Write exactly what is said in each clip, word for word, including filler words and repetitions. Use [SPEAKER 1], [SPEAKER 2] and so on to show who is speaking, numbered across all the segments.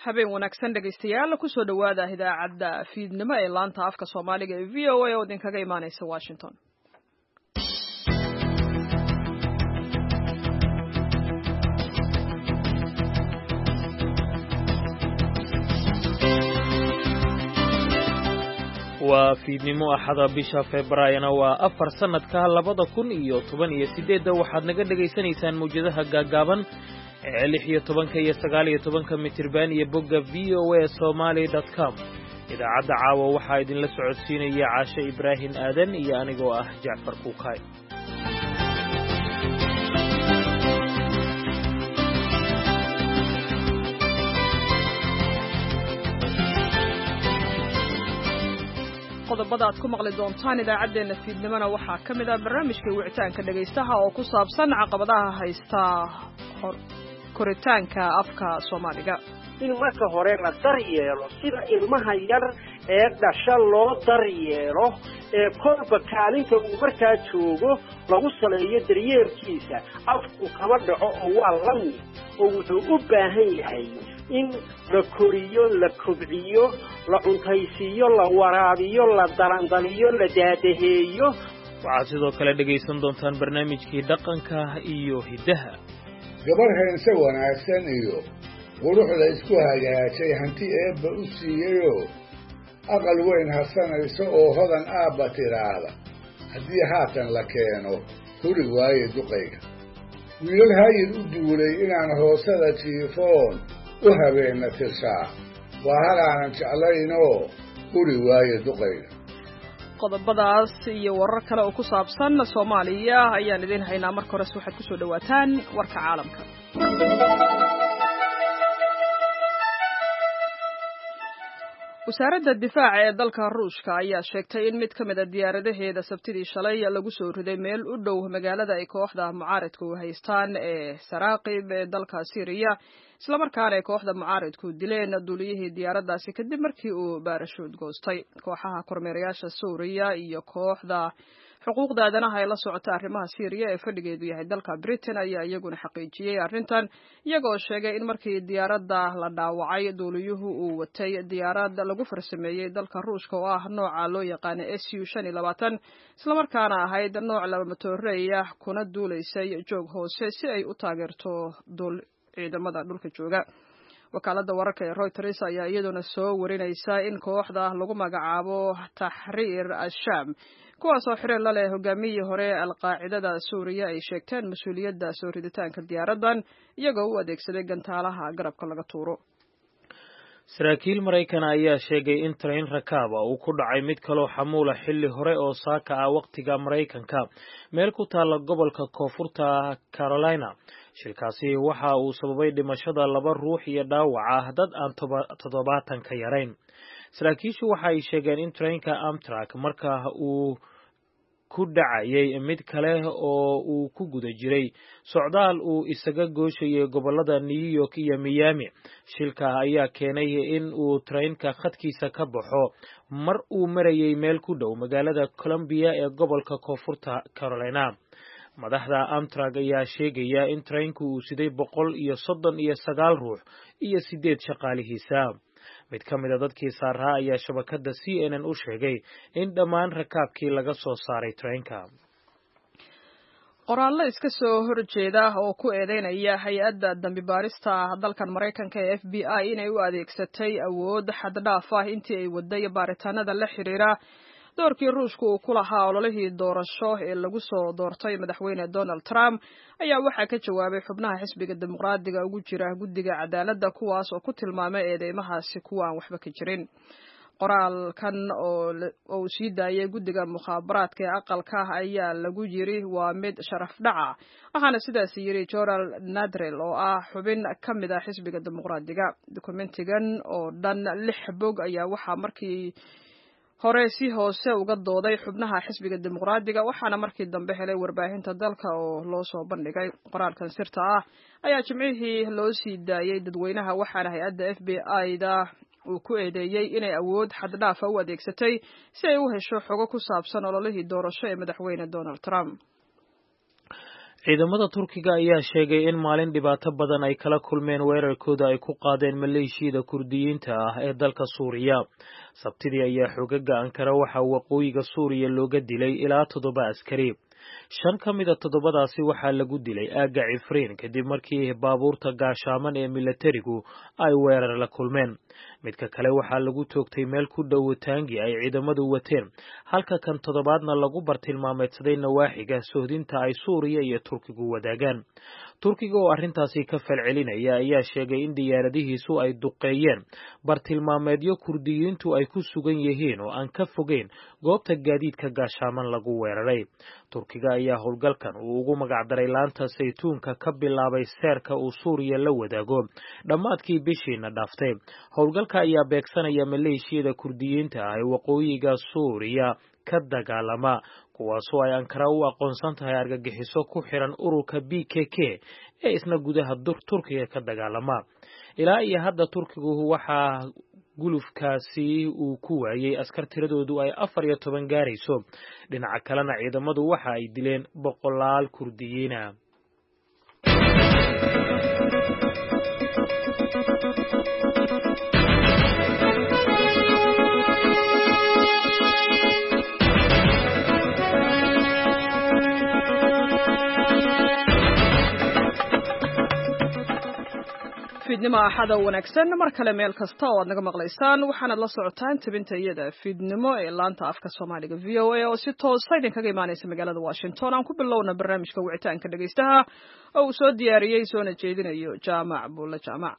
[SPEAKER 1] habeen wanaagsan dhegaystayaal ku soo dhawaada idaacadda fiidnimo ee laanta afka Soomaaliga ee V O A oo idinkaga imaanaysa Washington.
[SPEAKER 2] waa fiidnimo axada bisha Febraayo waa afar sanadka labada kun iyo toban iyo sideed waxaad naga dhageysanaysaan muujadaha gaagaaban ee lix iyo toban iyo sagaal iyo toban mitirban iyo bogga v o a somali dot com. idaacadda caawa waxaa idinla socodsiinaya Caashe Ibraahin Aadan iyo anigoo ah Jacfar Kuukay.
[SPEAKER 1] qodobada aad ku maqli doontaan idaacadeena fiidnimona waxaa ka mid ah barnaamijka wicitaanka dhagaystaha oo ku saabsan caqabadaha haysta koritaanka afka Soomaaliga.
[SPEAKER 3] in marka hore la daryeelo sida ilmaha yar ee dhasha loo daryeelo ee kolba kaalinta uu markaa joogo lagu saleeyo daryeelkiisa afku kama dhaco oo waa lamid oo wuxuu u baahan yahay in la koriyo la kobciyo la cuntaysiiyo la waraabiyo la darandaliyo la daadaheeyo.
[SPEAKER 2] waxaad sidoo kale dhegaysan doontaan barnaamijkii dhaqanka iyo hiddaha.
[SPEAKER 4] gabar heense wanaagsan iyo quruxda isku hagaajay hanti eebba u siiyeyoo aqal weyn harsanayso oo hodan aabba tiraahda haddii haatan la keeno huri waaye duqayga. wiilal hayir u duulay inaan hoosada jiifoon u habeenna tirshaa waa hal aanan jeclaynoo huri waaye duqayga.
[SPEAKER 1] qodobadaas iyo warar kale oo ku saabsan Soomaaliya ayaan idin haynaa. marka hore waxaad ku soo dhawaataan warka caalamka. wasaaradda difaaca ee dalka Ruushka ayaa sheegtay in mid ka mid ah diyaaradaheeda sabtidii shalay lagu soo riday meel u dhow magaalada ay kooxda mucaaradku haystaan ee Saraaqib ee dalka Syria, isla markaana kooxda mucaaradku dileen duuliyihii diyaaradaasi kadib markii uu baarashuud goostay. kooxaha kormeerayaasha Suuriya iyo kooxda xuquuqda aadanaha ee la socota arrimaha Syria ee fadhigeedu yahay dalka Britain ayaa iyaguna xaqiijiyay arrintan, iyagoo sheegay in markii diyaaradda la dhaawacay duuliyuhu uu watay diyaarad lagu farsameeyay dalka Ruushka oo ah nooca loo yaqaan S U shan iyo labaatan, isla markaana ahayd nooc laba matooreey ah kuna duulaysay joog hoose si ay u taageerto dul ciidamada dhulka jooga. wakaaladda wararka ee Reuters ayaa iyaduna soo warinaysa in kooxda lagu magacaabo Tahriir al-Sham, kuwaas oo xiriir la leh hogaamiyihii hore al-Qaacidada Suuriya, ay sheegteen mas'uuliyadda soo riditaanka diyaaradan iyagoo u adeegsaday gantaalaha garabka laga tuuro.
[SPEAKER 2] saraakiil Maraykan ayaa sheegay in train rakaaba uu ku dhacay mid kaloo xamuula xilli hore oo saaka ah waqtiga Maraykanka meel ku taala gobolka Koonfurta Carolina. shilkaasi waxa uu sababay dhimashada laba ruux iyo dhaawaca dad aan toddobaatan ka yarayn. saraakiishu waxa ay sheegeen in trainka Amtrak marka uu ku dhacayay mid kale oo uu ku guda jiray socdaal uu isaga gooshayay gobolada New York iyo Miami. shilka ayaa keenay in uu trainka khadkiisa ka baxo mar uu marayay meel ku dhow magaalada Columbia ee gobolka Koonfurta Carolina. madaxda Amtrak ayaa sheegaya in trainku uu siday boqol iyo soddon iyo sagaal ruux iyo sideed shaqaalihiisa. mid ka mid ah dadkii saaraa ayaa shabakadda C N N u sheegay in dhammaan rakaabkii laga soo saaray trainka.
[SPEAKER 1] qoraallo iska soo horjeeda oo ku eedeynaya hay-adda dambi baarista dalkan Maraykanka ee F B I inay u adeegsatay awood xad dhaaf ah intii ay waday baaritaanada la xiriira doorkii Ruushku uu ku lahaa ololihii doorasho ee lagu soo doortay madaxweyne Donald Trump ayaa waxaa ka jawaabay xubnaha xisbiga dimuqraadiga ugu jira guddiga cadaaladda, kuwaas oo ku tilmaamay eedeymahaasi kuwa aan waxba ka jirin. qoraalkan oo uu sii daayay guddiga mukhaabaraadka ee aqalka ayaa lagu yiri waa mid sharaf dhaca, waxaana sidaas yiri Joral Nadrell oo ah xubin ka mid ah xisbiga dimuqraadiga. dokumentigan oo dhan lix bog ayaa waxaa markii hore si hoose uga dooday xubnaha xisbiga dimuqraadiga, waxaana markii dambe helay warbaahinta dalka oo loo soo bandhigay. qoraalkan sirta ah ayaa jimcihii loo sii daayay dadweynaha, waxaana hay-adda F B I-da uu ku eedeeyay inay awood xad dhaaf ah u adeegsatay si ay u hesho xogo ku saabsan ololihii doorasho ee madaxweyne Donald Trump.
[SPEAKER 2] ciidamada Turkiga ayaa sheegay in maalin dhibaato badan ay kala kulmeen weerarkooda ay ku qaadeen maleeshiyada Kurdiyiinta ah ee dalka Suuriya. Sabtidii ayaa xoogagga Ankara waxa waqooyiga Suuriya looga dilay ilaa toddoba askari. Shan ka mid a toddobadaasi waxaa lagu dilay aagga Cifriin kadib markii baabuurta gaashaaman ee militarigu ay weerar la kulmeen. midka kale waxaa lagu toogtay meel ku dhow taangi ay ciidamadu wateen, halka kan toddobaadna lagu bartilmaameedsaday nawaaxiga sohdinta ay Suuriya iyo Turkigu wadaagaan. Turkiga oo arrintaasi ka falcelinaya ayaa sheegay in diyaaradihiisu ay duqeeyeen bartilmaameedyo Kurdiyiintu ay ku sugan yihiin oo aan ka fogeyn goobta gaadiidka gaashaaman lagu weeraray. Turkiga ayaa howlgalkan uu ugu magacdaray laanta saytuunka ka bilaabay seerka uu Suuriya la wadaago dhammaadkii bishiina dhaaftay. Howlgalka ayaa beegsanaya maleeshiyada Kurdiyiinta ah ee waqooyiga Suuriya ka dagaalama, kuwaasoo ay Ankara u aqoonsan tahay argagixiso ku xiran ururka B K K ee isna gudaha Turkiga ka dagaalama. Ilaa iyo hadda Turkigu waxaa gulufkaasi uu ku waayay askar tiradoodu ay afar iyo toban gaarayso. Dhinaca kalena ciidamadu waxa ay dileen boqolaal Kurdiyiina.
[SPEAKER 1] fiidnimo axada wanaagsan mar kale meel kasta oo aad naga maqlaysaan waxaanad la socotaan tabinta iyada fiidnimo ee laanta afka Soomaaliga V O A oo si toos ah idinkaga imaanaysa magaalada Washington. aan ku bilowna barnaamijka wicitaanka dhageystaha oo uu soo diyaariyay soona jeedinayo Jaamac Buulla Jaamac.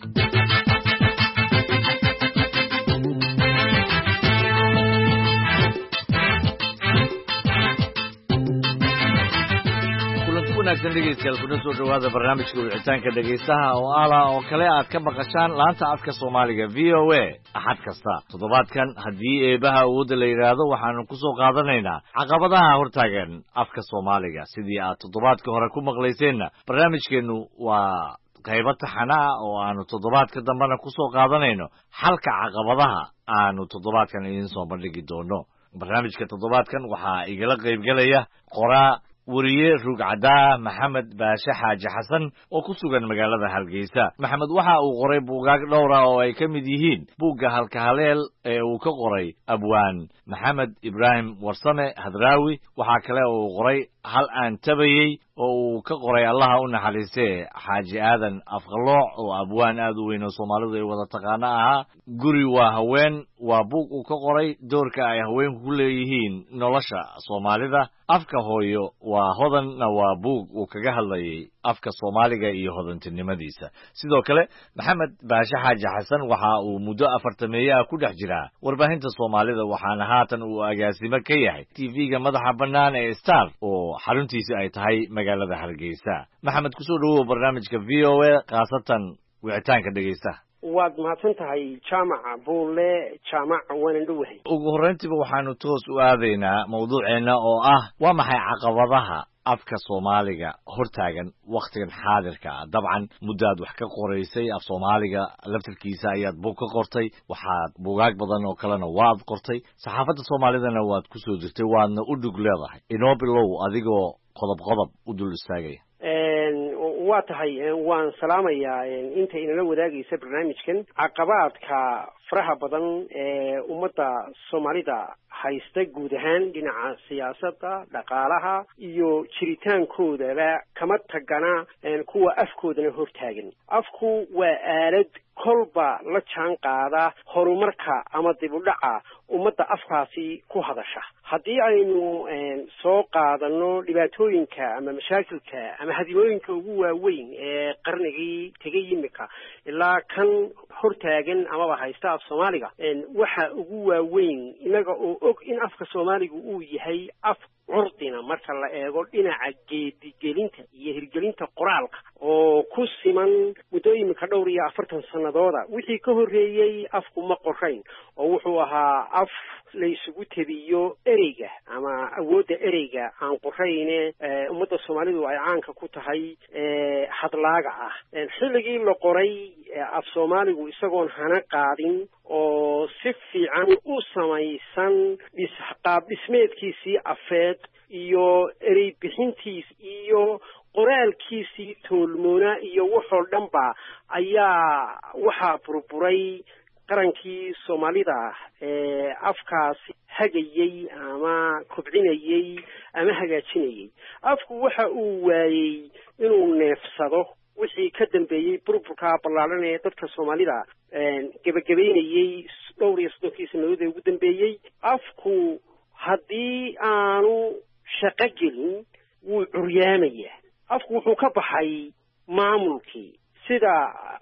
[SPEAKER 5] wanaagsan dhegeystayaal kuna soo dhawaada barnaamijka wicitaanka dhegeystaha oo ala oo kale aad ka maqashaan laanta afka Soomaaliga V O A axad kasta. Toddobaadkan haddii eebaha awoodda la yiraahdo waxaanu ku soo qaadanaynaa caqabadaha hortaagan afka Soomaaliga. Sidii aad toddobaadka hore ku maqlayseenna barnaamijkeenu waa qaybo taxana ah oo aanu toddobaadka dambana ku soo qaadanayno xalka caqabadaha aanu toddobaadkan idin soo bandhigi doono. Barnaamijka toddobaadkan waxaa igala qaybgalaya qoraa wariye rugcadaa Maxamed Baashe Xaaji Xasan oo ku sugan magaalada Hargeysa. Maxamed waxa uu qoray buugaag dhowr ah oo ay ka mid yihiin buugga Halka Haleel ee uu ka qoray abwaan Maxamed Ibraahim Warsame Hadraawi. Waxaa kale oo uu qoray Hal aan tabayay oo uu ka qoray Allaha u naxariistee Xaaji Aadan Afqalooc oo abwaan aad u weyn oo Soomaalidu ay wada taqaana ahaa. Guri waa haween waa buug uu ka qoray doorka ay haweenku ku leeyihiin nolosha Soomaalida. Afka hooyo waa hodanna waa buug uu kaga hadlayay afka Soomaaliga iyo hodantinimadiisa. Sidoo kale Maxamed Baashe Xaaji Xasan waxa uu muddo afartameeye ah ku dhex jiraa warbaahinta Soomaalida, waxaana haatan uu agaasimo ka yahay T V-ga madaxa bannaan ee Star oo xaruntiisa ay tahay magaalada Hargeysa. Maxamed, ku soo dhawow barnaamijka V O A khaasatan wicitaanka dhegeystaha.
[SPEAKER 3] waad mahadsan tahay Jaamac Buulle Jaamac waan dhawahay.
[SPEAKER 5] ugu horreyntiba waxaanu toos u aadaynaa mawduuceena oo ah waa maxay caqabadaha afka Soomaaliga hortaagan waqtigan xaadirka ah. dabcan muddaad wax ka qoraysay af Soomaaliga laftirkiisa ayaad buug ka qortay, waxaad buugaag badan oo kalena waad qortay, saxaafadda Soomaalidana waad ku soo jirtay, waadna u dhug leedahay. inoo bilow adigoo qodob qodob u dul istaagaya.
[SPEAKER 3] waa tahay waan salaamayaa inta inala wadaagaysa barnaamijkan. caqabaadka faraha badan ee ummadda Soomaalida haysta guud ahaan dhinaca siyaasadda, dhaqaalaha iyo jiritaankoodaba kama tagana kuwa afkoodana hortaagan. afku waa aalad kolba la jaan qaada horumarka ama dib u dhaca ummadda afkaasi ku hadasha. haddii aynu soo qaadano dhibaatooyinka ama mashaakilka ama hadimooyinka ugu waaweyn ee qarnigii tegay imika ilaa kan hortaagan amaba haysta af Soomaaliga, waxa ugu waaweyn inaga oo og in afka Soomaaliga uu yahay af curdina marka la eego dhinaca geedigelinta iyo hirgelinta qoraalka oo ku siman muddooyinka dhowr iyo afartan sanadooda. wixii ka horreeyey afku ma qorayn oo wuxuu ahaa af la isugu tabiyo ereyga ama awoodda ereyga aan qorayne ummadda Soomaalidu ay caanka ku tahay hadlaaga ah. xilligii la qoray af Soomaaligu isagoon hana qaadin oo oo si fiican u samaysan qaab dhismeedkiisii afeed iyo erey bixintiis iyo qoraalkiisii toolmoona iyo waxoo dhanba ayaa waxaa burburay qarankii Soomaalida ee afkaasi hagayay ama kobcinayay ama hagaajinayay afku waxa uu waayay inuu neefsado wixii ka dambeeyay burburka ballaaran ee dadka Soomaalida gabagabeynayay dhowr iyo soddon sanadood ugu dambeeyay afku haddii aanu shaqo gelin wuu curyaamaya afku wuxuu ka baxay maamulkii sida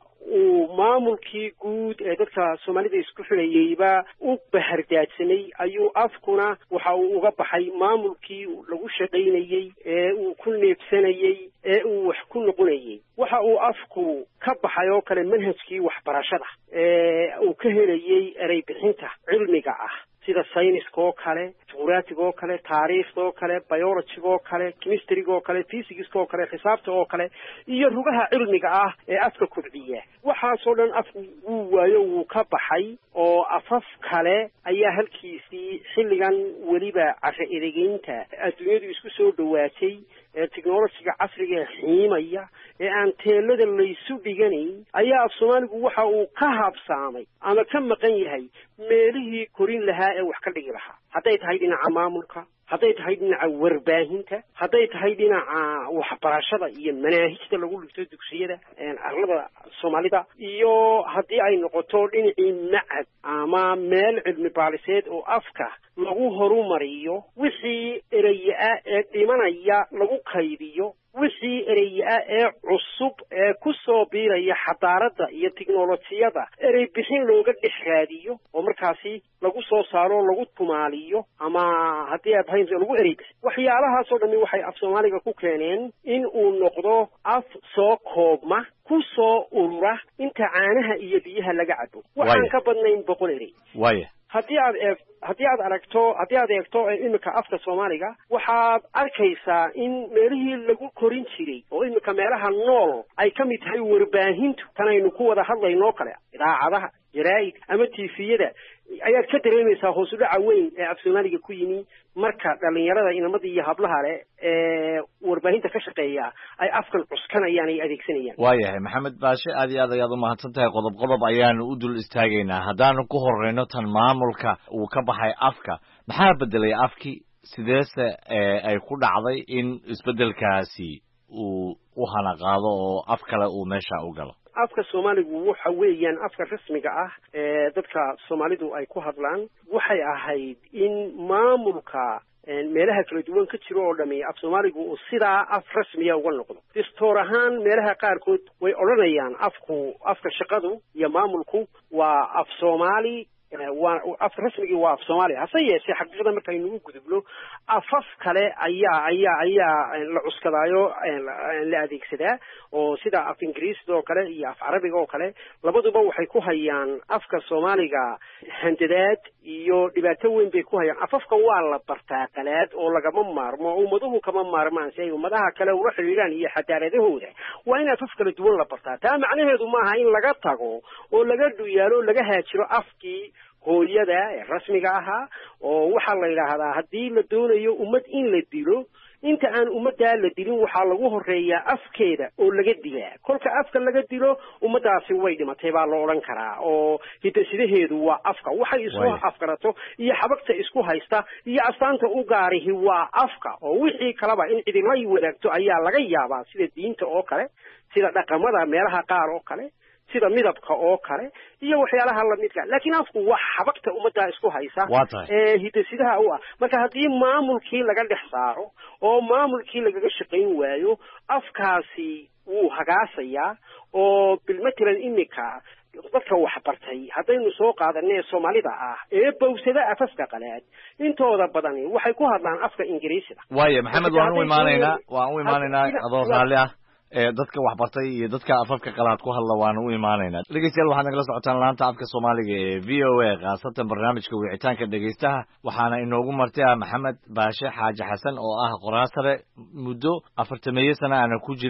[SPEAKER 3] uu maamulkii guud ee dadka Soomaalida isku xidhayayba u bahardaadsanay ayuu afkuna waxa uu uga baxay maamulkii lagu shaqaynayay ee uu ku neefsanayay ee uu wax ku noqonayay waxa uu afku ka baxay oo kale manhajkii waxbarashada ee uu ka helayay erey bixinta cilmiga ah sida sayniska oo kale juqraafiga oo kale taariikhda oo kale biology oo kale chemistry oo kale physics oo kale xisaabta oo kale iyo rugaha cilmiga ah ee afka kobciya waxaas oo dhan afku wuu waayo wuu ka baxay oo afaf kale ayaa halkiisii xilligan weliba casho edegeynta adduunyadu isku soo dhawaatay ee technology-ga casriga ee xiimaya ee aan teelada laysu dhiganayn ayaa af Soomaaligu waxa uu ka habsaamay ama ka maqan yahay meelihii korin lahaa ee wax ka dhigi lahaa hadday tahay dhinaca maamulka hadday tahay dhinaca warbaahinta hadday tahay dhinaca waxbarashada iyo manaahijta lagu dhigto dugsiyada arlada Soomaalida iyo haddii ay noqoto dhinacii macad ama meel cilmi baaliseed oo afka lagu horumariyo wixii eraya ee dhimanaya lagu kaydiyo wixii eraya ee cusub ee ku soo biiraya xadaarada iyo tiknoolajiyada erey bixin looga dhex raadiyo oo markaasi lagu soo saaro lagu tumaaliyo ama haddii aad hayso lagu erey bixin waxyaalahaas oo dhan waxay af Soomaaliga ku keeneen in uu noqdo af soo koobma ku soo urura inta caanaha iyo biyaha laga cabo waxaan ka badnayn boqol erey
[SPEAKER 5] waaya
[SPEAKER 3] haddii aad eeg haddii aad aragto haddii aad eegto imika afka Soomaaliga waxaad arkaysaa in meelihii lagu korin jiray oo imika meelaha nool ay ka mid tahay warbaahintu tanaynu ku wada hadlayno kale idaacadaha jaraa'id ama tifiyada ayaad ka dareemaysaa hoos u dhaca weyn ee af Soomaaliga ku yimi marka dhalinyarada inamada iyo hablaha leh ee warbaahinta ka shaqeeya ay afkan cuskanayaan ay adeegsanayaan
[SPEAKER 5] waayahay maxamed baashe aad iyo aad ayaad u mahadsan tahay qodob qodob ayaanu u dul istaagaynaa haddaanu ku horreyno tan maamulka uu ka baxay afka maxaa bedelay afkii sideese ay ku dhacday in isbedelkaasi uu u hana qaado oo af kale uu meesha u galo
[SPEAKER 3] afka Soomaaligu waxa weeyaan afka rasmiga ah ee dadka Soomaalidu ay ku hadlaan waxay ahayd in maamulka meelaha kala duwan ka jiro oo dhami af Soomaaligu uu sidaa af rasmiya uga noqdo distoor ahaan meelaha qaarkood way oranayaan afku afka shaqadu iyo maamulku waa af Soomaali waa af rasmigi waa af Soomaali hase yeeshee xaqiiqada markaynu u gudubno afaf kale ayaa ayaa ayaa la cuskadaayo la adeegsadaa oo sida af Ingiriisiga oo kale iyo af Carabiga oo kale labaduba waxay ku hayaan afka Soomaaliga handadaad iyo dhibaato weyn bay ku hayaan afafka waa la bartaa qalaad oo lagama maarmo ummaduhu kama maarmaan si ay ummadaha kale ula xiriiraan iyo xadaaradahooda waa in afaf kala duwan la bartaa taa macnaheedu maaha in laga tago oo laga dhuyaalo laga haajiro afkii hooyada ee rasmiga ahaa oo waxa la yiraahdaa haddii la doonayo ummad in la dilo inta aan ummadda la dilin waxaa lagu horeeyaa afkeeda oo laga dilaa kolka afka laga dilo ummadaasi way dhimatay baa loo oran karaa oo hidasidaheedu waa afka waxay isku afkarato iyo xabagta isku haysta iyo astaanta u gaarihi waa afka oo wixii kalaba in cidina ay wadaagto ayaa laga yaabaa sida diinta oo kale sida dhaqamada meelaha qaar oo kale sida midabka oo kale iyo waxyaalaha la midka laakiin afku wax xabagta ummadda isku haysa ee hidasidaha u ah marka haddii maamulkii laga dhex saaro oo maamulkii laga shaqayn waayo afkaasi wuu hagaasayaa oo bilmatalan imika dadka wax bartay haddaynu soo qaadanay Soomaalida ah ee bawsada afafka qalaad intooda badan waxay ku hadlaan afka Ingiriisiga
[SPEAKER 5] waaye maxamed waan u imaanaynaa waan u imaanaynaa adoo raalli ah ee dadka wax bartay iyo dadka afafka qalaad ku hadla waan u imaanaynaa dhegeystayaal waxaad nagala socotaan laanta afka Soomaaliga ee V O A qaasatan barnaamijka wicitaanka dhegeystaha waxaana inoogu martay maxamed baashe xaaji xasan oo ah qoraal sare muddo afartan sano aan ku jiray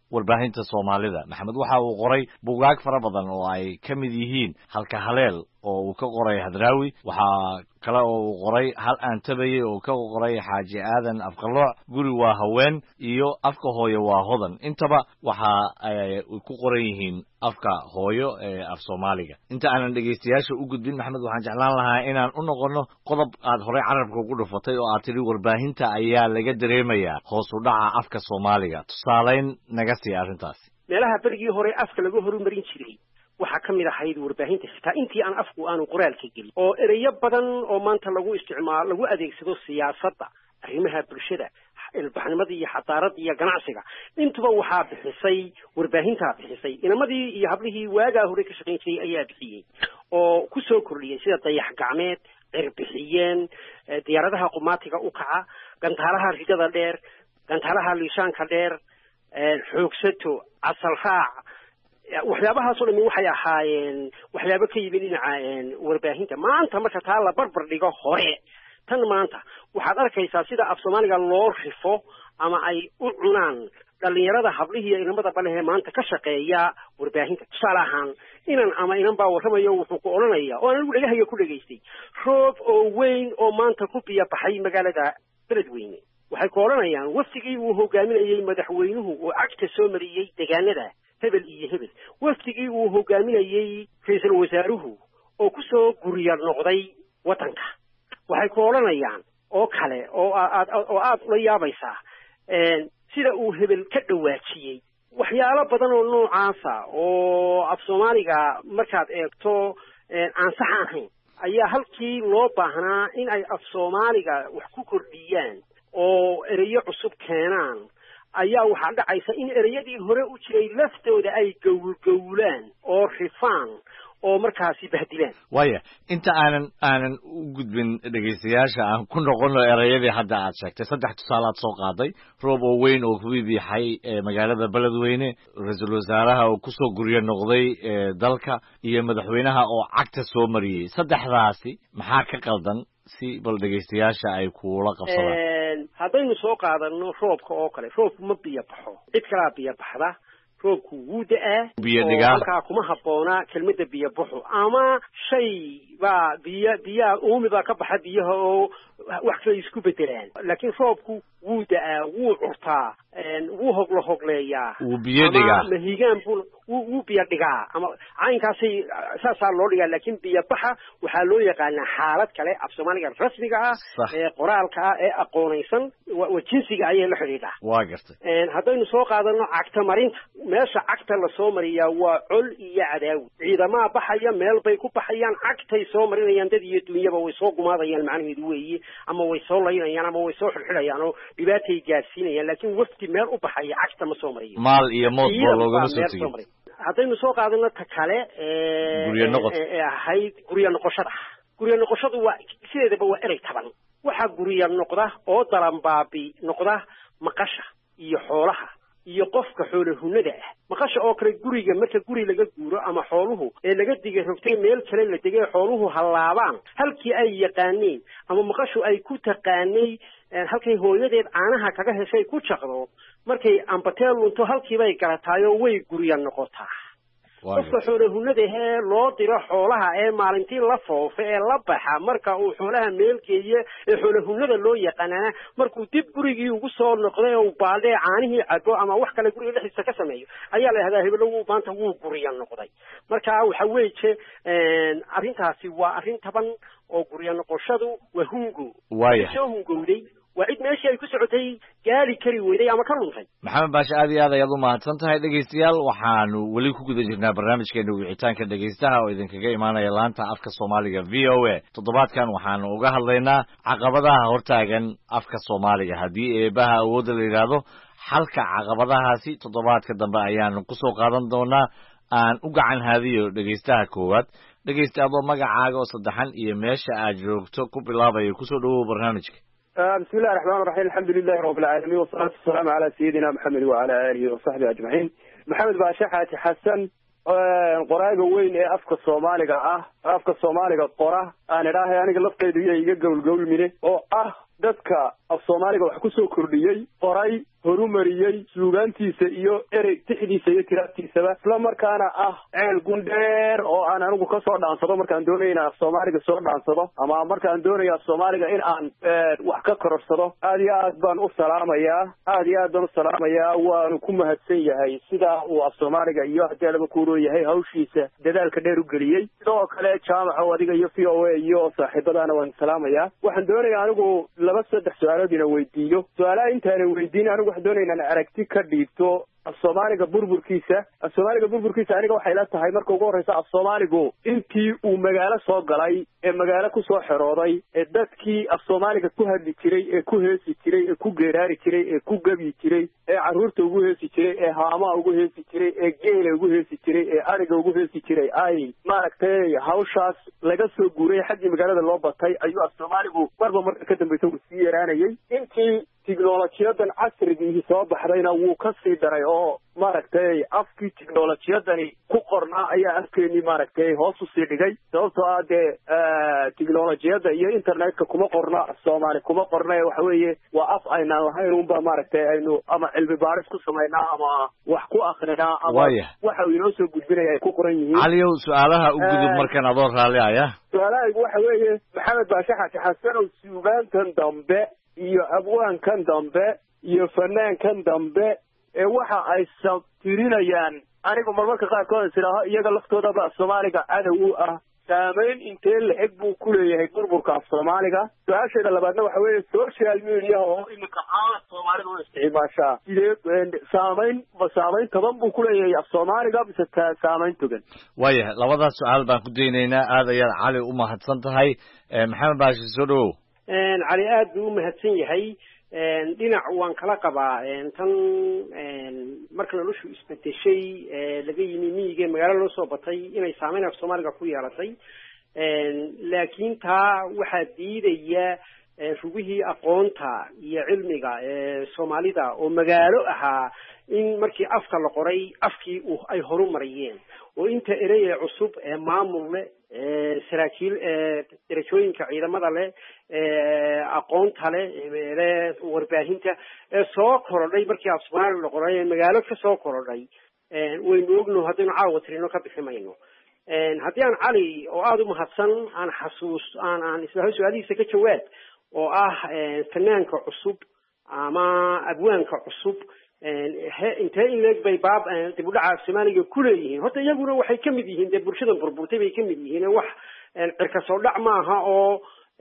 [SPEAKER 5] warbaahinta Soomaalida. Maxamed waxa uu qoray buugaag fara badan oo ay ka mid yihiin Halka Haleel oo uu ka qoray Hadraawi, waxa kale oo uu qoray Hal aan tabayay oo ka qoray Xaaji Aadan Afqalooc, Guri waa haween iyo Afka hooyo waa hodan. Intaba waxa ay ku qoran yihiin afka hooyo ee af Soomaaliga. Inta aanan dhageystayaasha u gudbin Maxamed, waxaan jeclaan lahaa inaan u noqono qodob aad hore carabka ugu dhufatay oo aad tiri warbaahinta ayaa laga dareemayaa hoos u dhaca afka Soomaaliga. Tusaaleyn naga sii arrintaas.
[SPEAKER 3] meelaha berigii hore afka lagu horumarin jiray waxaa ka mid ahayd warbaahinta xitaa intii aan afku aanu qoraalka gelin oo ereyo badan oo maanta lagu isticmaalo lagu adeegsado siyaasadda, arrimaha bulshada, ilbaxnimada iyo xadaaradda iyo ganacsiga, intuba waxaa bixisay warbaahintaa bixisay. inamadii iyo hablihii waagaa hore ka shaqayn jiray ayaa bixiyey oo ku soo kordhiyey sida dayax gacmeed, cirbixiyeen, diyaaradaha qumaatiga u kaca, gantaalaha ridada dheer, gantaalaha liishaanka dheer, xoogsato, casal raac. waxyaabahaasoo dhammi waxay ahaayeen waxyaabo ka yimid dhinaca warbaahinta. maanta marka taa la barbar dhigo hore tan maanta waxaad arkaysaa sida af Soomaaliga loo rifo ama ay u cunaan dhalinyarada hablihii iyo inamada balehe maanta ka shaqeeya warbaahinta. tusaale ahaan inan ama inan baa warramayo wuxuu ku odhanaya oo anigu dhagahayo ku dhegaystay roob oo weyn oo maanta ku biya baxay magaalada Beledweyne. waxay ku odhanayaan wafdigii uu hogaaminayey madaxweynuhu oo cagta soo mariyey deegaanada hebel iyo hebel, wafdigii uu hogaaminayey ra'iisul wasaaruhu oo ku soo guriya noqday wadanka. waxay ku odhanayaan oo kale oo aad oo aad la yaabaysaa sida uu hebel ka dhawaajiyey waxyaalo badan oo noocaasa oo af Soomaaliga markaad eegto aan sax ahayn ayaa halkii loo baahnaa in ay af Soomaaliga wax ku kordhiyaan oo ereyo cusub keenaan ayaa waxaa dhacaysa in ereyadii hore u jiray laftooda ay gowgowlaan oo rifaan oo markaasi bahdilaan.
[SPEAKER 5] Waya inta aanan aanan u gudbin dhageystayaasha aan ku noqono ereyadii hadda aad sheegtay saddex tusaalaad soo qaaday roob oo weyn oo ku biixay magaalada Beledweyne, ra'iisul wasaaraha oo ku soo guriyo noqday dalka iyo madaxweynaha oo cagta soo mariyay. saddexdaasi maxaa ka qaldan si bal dhageystayaasha ay kuula qabsadaan?
[SPEAKER 3] haddaynu soo qaadano roobka oo kale, roobku ma biyo baxo, cid kalaa biyo baxda. roobku wuu da'aa oo halkaa kuma habboona kelmadda biyo baxo ama shay baa biyo biyaha uumi baa ka baxa biyaha oo wax kale isku bedelaan. laakiin roobku wuu da'aa, wuu curtaa, wuu hoglo hogleeyaa,
[SPEAKER 5] wuu biyo dhigaa,
[SPEAKER 3] ama mahigaan buu wuu biyo dhigaa ama caynkaasay saasaa loo dhigaa. laakiin biyo baxa waxaa loo yaqaanaa xaalad kale af Soomaaliga rasmiga ah ee qoraalka ah ee aqoonaysan waa jinsiga ayay la xidhiidhaa.
[SPEAKER 5] waa gartay.
[SPEAKER 3] haddaynu soo qaadano cagta marinta, meesha cagta la soo mariyaa waa col iyo cadaawi. ciidamaha baxaya meel bay ku baxayaan, cagtay soo marinayaan, dad iyo dunyaba way soo gumaadayaan macnaheedu weeye, ama way soo laynayaan ama way soo xirxidhayaan oo dhibaatay gaarsiinayaan. laakiin wafti meel u baxaya cagta ma soo mariyo.
[SPEAKER 5] maal iyo mood baa loogama soo tegin.
[SPEAKER 3] haddaynu soo qaadano ta kale ee ahayd guryo noqoshada. guryo noqoshadu waa sideedaba waa erey taban. waxaa guryo noqda oo dalanbaabi noqda maqasha iyo xoolaha iyo qofka xoolahunada ah. maqasha oo kale guriga marka guri laga guuro ama xooluhu ee laga digay rogtay meel kale la digay xooluhu halaabaan halkii ay yaqaaneen ama maqashu ay ku taqaanay halkay hooyadeed caanaha kaga heshay ku jaqdo markay ambateel lunto halkii bay garataayo way guriya noqotaa. qofka xoolahunada ee loo diro xoolaha ee maalintii la foofa ee la baxa marka uu xoolaha meelkeeye ee xoolahunada loo yaqaanaa markuu dib gurigii ugu soo noqday oo baaldee caanihii cabo ama wax kale guriga dhexdiisa ka sameeyo ayaa la yidhahdaa hebelo wuu maanta wuu guriya noqday. marka waxa weeye arrintaasi waa arrin taban oo guriya noqoshadu waa hungo. soo hungowday waa cid meeshii ay ku socotay gaari kari weyday ama ka luntay.
[SPEAKER 5] maxamed baashe aad iyo aad ayaad u mahadsan tahay. dhegeystayaal waxaanu weli ku guda jirnaa barnaamijkeena wicitaanka dhegeystaha oo idinkaga imaanaya laanta afka Soomaaliga V O A. toddobaadkan waxaanu uga hadlaynaa caqabadaha hortaagan afka Soomaaliga. haddii eebaha awoodda la yidhaahdo xalka caqabadahaasi toddobaadka dambe ayaanu kusoo qaadan doonaa. aan u gacan haadiyo dhegeystaha koowaad. dhegeysta adoo magacaaga oo saddexan iyo meesha aad joogto ku bilaabaya kusoo dhawow barnaamijka.
[SPEAKER 6] بسم الله الرحمن الرحيم الحمد لله رب العالمين والصلاة والسلام على سيدنا محمد وعلى آله وصحبه أجمعين. محمد باشا حاتي حسن قرaaga weyn ee afka Soomaaliga ah afka Soomaaliga qora aan ilaahay aniga laftaydu iyaga gowlgowlmine oo ah dadka af soomaaliga wax ku soo kordhiyey qoray horumariyey suugaantiisa iyo erey tixdiisa iyo tiraabtiisaba isla markaana ah ceel gundheer oo aan anigu ka soo dhaansado markaan doonaya in af soomaaliga soo dhaansado ama markaan doonaya af soomaaliga in aan wax ka kororsado aad iyo aad baan u salaamayaa aad iyo aad baan u salaamayaa waanu ku mahadsan yahay sidaa uu af soomaaliga iyo haddii laba kuuroo yahay hawshiisa dadaalka dheer u geliyey sidoo kale jaamaco adiga iyo v o a iyo saaxiibadaana waan salaamayaa waxaan doonaya anigu laba saddex su-aalood inaan weydiiyo su-aalaha intaanan weydiin anigu waxaan doonaya inaan aragti ka dhiibto af soomaaliga burburkiisa af soomaaliga burburkiisa aniga waxay la tahay marka ugu horreysa af soomaaligu intii uu magaalo soo galay ee magaalo ku soo xerooday ee dadkii af soomaaliga ku hadli jiray ee ku heesi jiray ee ku geeraari jiray ee ku gebyi jiray ee carruurta ugu heesi jiray ee haamaha ugu heesi jiray ee geela ugu heesi jiray ee ariga ugu heesi jiray ay maaragtay hawshaas laga soo guuray xaggii magaalada loo batay ayuu af soomaaligu marba marka ka dambaysa uu sii yaraanayay intii tiknolojiyadan casrigii soo baxdayna wuu ka sii daray oo maaragtay afkii tiknolojiyadani ku qornaa ayaa afkeenii maaragtay hoos usii dhigay sababtoo ah dee tiknolojiyadda iyo internetka kuma qorna soomaali kuma qorna waxa weeye waa af aynaan lahayn unba maaragtay aynu ama cilmi baaris ku samaynaa ama wax ku akrinaa ama waxa uu inoo soo gudbinaya ay ku qoran yihiin
[SPEAKER 5] caliyow su-aalaha u gudub markan adoo raalli aya
[SPEAKER 6] su-aalahaygu waxa weeye maxamed baashe xaaji xasanow suugaantan dambe iyo abwaankan dambe iyo fanaankan dambe ee waxa ay sabtirinayaan anigu marmarka qaarkood isilaaho iyaga laftoodaba af soomaaliga cadow u ah saamayn intee la-eg buu ku leeyahay burburka af soomaaliga su-aasheeda labaadna waxa weeye social media oo iminka aad soomaalida u isticmaashaa sidee saamayn ma saamayn toban buu ku leeyahay af soomaaliga mise saamayn togan
[SPEAKER 5] waayahay labadaas su-aal baan ku daynaynaa aad ayaad cali u mahadsan tahay maxamed baashi soo dhawow
[SPEAKER 3] cali aad buu u mahadsan yahay dhinac waan kala qabaa tan marka noloshu isbedeshay laga yimi miyiga magaalo loo soo batay inay saameyn af soomaaliga ku yeelatay laakiin taa waxaa diidaya rugihii aqoonta iyo cilmiga ee soomaalida oo magaalo ahaa in markii afka la qoray afkii ay horumariyeen oo inta erey ee cusub ee maamul leh saraakiil darajooyinka ciidamada leh aqoonta leh warbaahinta ee soo korodhay markii af soomaaliga la qoray ee magaalo ka soo korodhay waynu ogno haddaynu caawa tirino ka bixi mayno haddii aan cali oo aada u mahadsan aan xasuus aan aan isla su-aalihiisa ka jawaab oo ah fanaanka cusub ama abwaanka cusub intee in leeg bay baab dib u dhaca af soomaaliga ku leeyihiin horta iyaguna waxay ka mid yihiin dee bulshadan burburtay bay ka mid yihiin wax cirka soo dhac maaha oo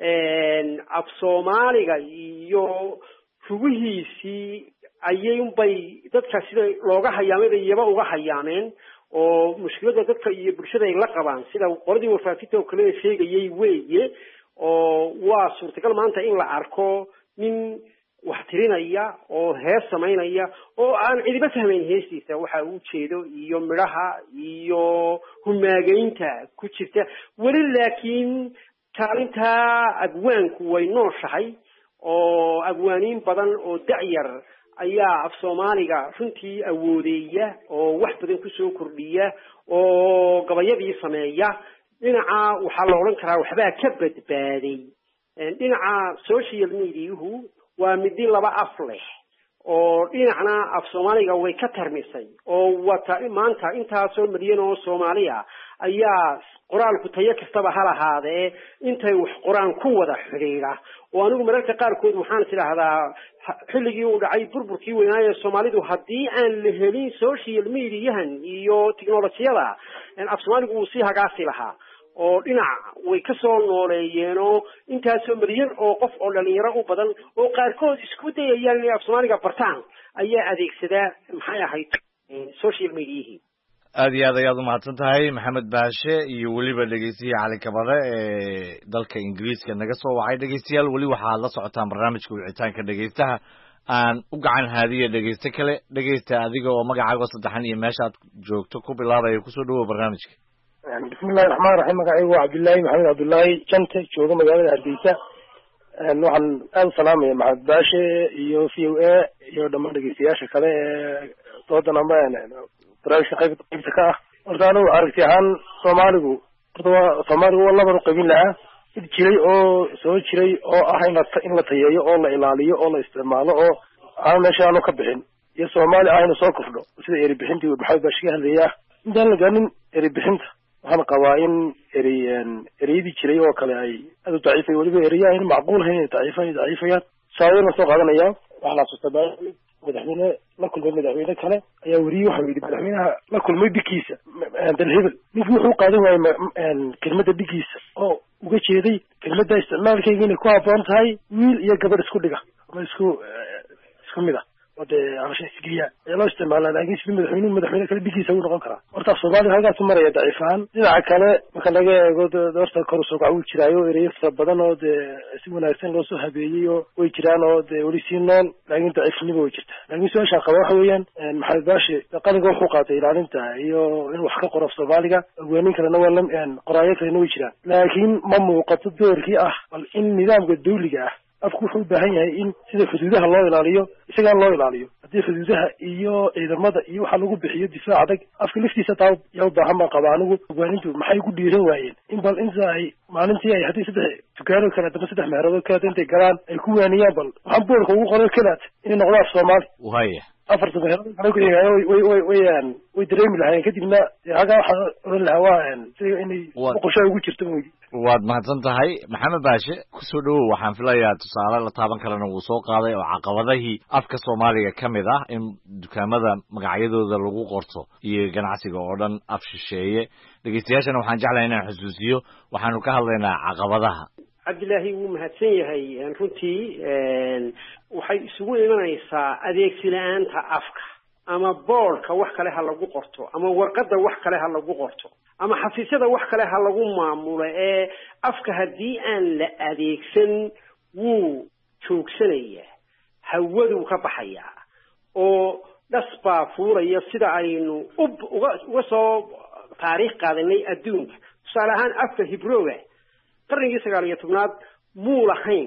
[SPEAKER 3] af soomaaliga iyo rugihiisii ayay unbay dadka sida looga hayaamay bay iyaba uga hayaameen oo mushkilada dadka iyo bulshada ay la qabaan sida qoladii warfaafinta oo kale sheegayay weeye oo waa suurtagal maanta in la arko nin wax tirinaya oo hees samaynaya oo aan cidiba fahmayn heestiisa waxa uu jeedo iyo midhaha iyo humaageynta ku jirta weli laakiin kaalinta abwaanku way nooshahay oo abwaaniin badan oo dacyar ayaa af soomaaliga runtii awoodeeya oo wax badan kusoo kordhiya oo gabayadii sameeya dhinaca waxaa la odhan karaa waxbaa ka badbaaday dhinaca social mediahu waa midi laba af leh oo dhinacna af soomaaliga way ka tarmisay oo wata maanta intaasoo milyan oo soomaaliya ayaa qoraalku tayo kastaba ha lahaadee intay wax qoraan ku wada xidhiidha oo anigu mararka qaarkood waxaan tidhaahdaa xilligii uu dhacay burburkii weynaaye soomaalidu haddii aan la helin social mediahan iyo technolojiyada af soomaaligu uu sii hagaasi lahaa oo dhinac way ka soo nooleeyeenoo intaasoo milyan oo qof oo dhalinyaro u badan oo qaarkood isku dayayaan inay af soomaaliga bartaan ayaa adeegsadaa maxay ahayd social mediahii
[SPEAKER 5] aad iyo aad ayaad umahadsan tahay maxamed baashe iyo weliba dhegeystayaal cali kabade ee dalka ingiriiska naga soo wacay dhegeystayaal weli waxaad la socotaan barnaamijka wicitaanka dhegeystaha aan u gacan haadiya dhegeyste kale dhegeysta adiga oo magacaago saddexan iyo meesha aad joogto ku bilaabaya kusoo dhawow barnaamijka
[SPEAKER 7] bismillahi raxmaan raxiim magacaygu waa cabdullaahi maxamed cabdullaahi jante jooga magaalada hargeysa waxaan aada u salaamaya maxamed baashe iyo v o a iyo dhammaan dhegeystayaasha kale ee doodan amba barnaamijka qayb qaybta ka ah horta anigu aragti ahaan soomaaligu horta waa soomaaligu waa laban u qaybin lahaa mid jiray oo soo jiray oo ah in la in la tayeeyo oo la ilaaliyo oo la isticmaalo oo aan meesha aanu ka bixin iyo Soomaali aynu soo kordho sida eri bixintii uu maxay baashiga hadlayaa intaan la gaanin eri bixinta waxaan qabaa in eriyeen eriyadii jiray oo kale ay aad u daciifay waliba eriyaha in macquul ahayn daciifay daciifayaan saawirna soo qaadanaya waxa la soo madaxweyne la kulmay madaxweyne kale ayaa wariyay waxa yidhi madaxweynaha la kulmay bikiisa dal hebel ninkii wuxuu qaadan waayay kelmadda bikiisa oo uga jeeday kelmadda isticmaalkeega inay ku habboon tahay wiil iyo gabadh isku dhiga ama isku isku mid ah wada alashay sigriya ee loo isticmaalaa laakiin sidii madaxweynuhu madaxweyne kale bikiisa uu noqon karaa horta Soomaaliya halkaas maraya daciifaan dhinaca kale marka laga eego doorta kor u soo kacu jiraayo ereyo fara badan oo si wanaagsan loo soo habeeyay oo way jiraan oo wali si nool laakiin daciifnimo way jirtaa laakiin su'aasha qaba waxa weeyaan maxamed baashi qalinka wuxuu qaatay ilaalinta iyo in wax ka qoro Soomaaliga weenin kalena waa lam qoraayo kalena way jiraan laakiin ma muuqato doorkii ah bal in nidaamka dawliga ah afku wuxuu baahan yahay in sida xuduudaha loo ilaaliyo isaga loo ilaaliyo hadii xuduudaha iyo ciidamada iyo waxa lagu bixiyo difaac adag afka laftiisa taa yaa u baahan ma qaba anigu hogaanintu maxay ku dhiiran waayeen in bal inta ay maalintii ay hadii saddex tukaano kala daba saddex meerood kala intay galaan ay ku waaniyaan bal waxaan boorka ugu qoray kalaad in noqdo af Soomaali
[SPEAKER 5] waya
[SPEAKER 7] afarta meerood kala ku yahay way way way way dareemi lahayn kadibna haga waxa oran lahaa waa sida inay qorshe ugu jirto
[SPEAKER 5] waad mahadsan tahay maxamed baashe ku soo dhawow waxaan filayaa tusaale la taaban karana uu soo qaaday oo caqabadahii afka Soomaaliga kamid ah in dukaamada magacyadooda lagu qorto iyo ganacsiga oo dhan af shisheeye dhageystayaashana waxaan jeclahay inaan xusuusiyo waxaanu ka hadlaynaa caqabadaha
[SPEAKER 3] Cabdilaahi wuu mahadsan yahay runtii waxay isugu imanaysaa adeegsi la'aanta afka ama boorka wax kale ha lagu qorto ama warqadda wax kale ha lagu qorto ama xafiisyada wax kale ha lagu maamulo ee afka hadii aan la adeegsan wuu joogsanaya hawadu ka baxaya oo dhasba fuuraya sida aynu uga uga soo taariikh qaadanay adduunka tusaale ahaan afka Hibrooga qarnigii sagaal iyo tobnaad muu lahayn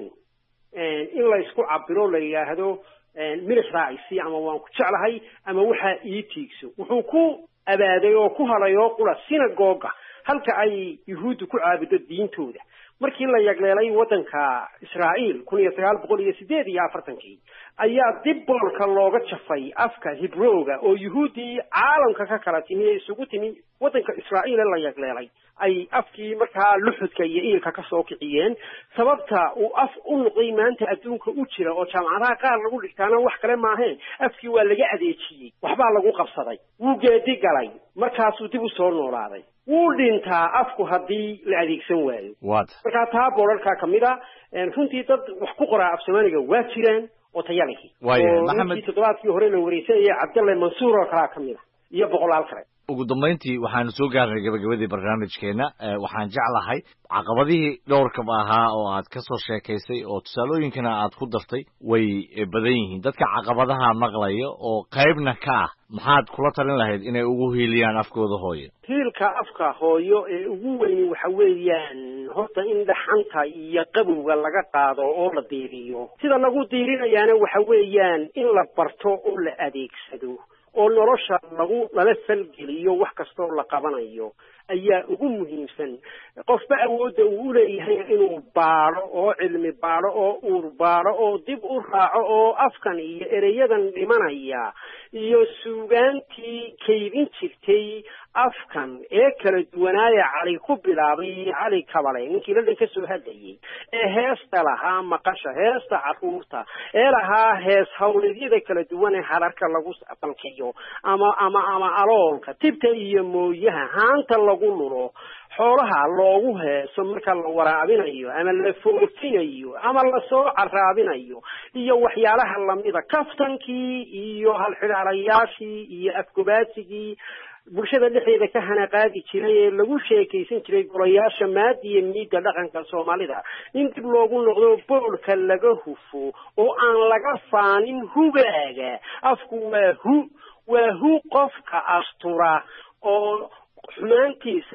[SPEAKER 3] in la isku cabiro la yiraahdo milis raacisi ama waan ku jeclahay ama waxa ii tiigso wuxuu ku abaaday oo ku halayo qula sinagoga halka ay yahuudu ku caabudo diintooda markii la yagleelay wadanka Israa'iil kun iyo sagaal boqol iyo siddeed iyo afartan-kii ayaa dib boolka looga jafay afka Hibrooga oo yahuudi caalamka ka kala timi isugu timi wadanka Israa'iil la yagleelay ay afkii markaa luxudka iyo iilka ka soo kiciyeen sababta uu af u noqday maanta adduunka u jira oo jaamacadaha qaar lagu dhigtaana wax kale ma ahayn afkii waa laga adeejiyay waxba lagu qabsaday wuu geedi galay markaasuu dib u soo noolaaday wuu dhintaa afku hadii la adeegsan waayo marka taa boorarka kamida runtii dad wax ku qoraa af Soomaaliga waa jiraan oo tayaliki
[SPEAKER 5] waayo maxamed
[SPEAKER 3] toddobaadkii hore la wareysay Cabdulle Mansuur oo kala kamida iyo boqolaal kale
[SPEAKER 5] ugu dambeyntii waxaanu soo gaarnay gabagabadii barnaamijkeena waxaan jeclahay caqabadihii dhowrka ahaa oo aad ka soo sheekaysay oo tusaalooyinkana aad ku dartay way badan yihiin dadka caqabadaha maqlaya oo qaybna ka ah maxaad kula talin lahayd inay ugu hiiliyaan afkooda hooyo
[SPEAKER 3] hiilka afka hooyo ee ugu weyn waxa weeyaan horta in dhaxanta iyo qabowga laga qaado oo la diiriyo sida lagu diirinayaana waxa weeyaan in la barto oo la adeegsado oo nolosha lagu lala falgeliyo wax kasta oo la qabanayo ayaa ugu muhiimsan qofba awoodda uu leeyahay inuu baaro oo cilmi baaro oo uur baaro oo dib u raaco oo afkan iyo ereyadan dhimanaya iyo suugaantii kaydin jirtay afkan ee kala duwanaaya cali ku bilaabay cali kabale ninkii la dhanka soo hadlayay ee heesta lahaa maqasha heesta caruurta ee lahaa hees hawleedyada kala duwan ee hararka lagu balkiyo ama ama ama aloolka tibta iyo mooyaha haanta lagu lulo xoolaha loogu heeso marka la waraabinayo ama la foofinayo ama la soo caraabinayo iyo waxyaalaha lamida kaftankii iyo halxiraalayaashii iyo afgobaasigii bulshada dhexdeeda ka hanaqaadi jiray ee lagu sheekaysan jiray golayaasha maadiya miida dhaqanka Soomaalida in dib loogu noqdo boolka laga hufo oo aan laga faanin hugaaga afku waa hu waa hu qofka astura oo xumaantiisa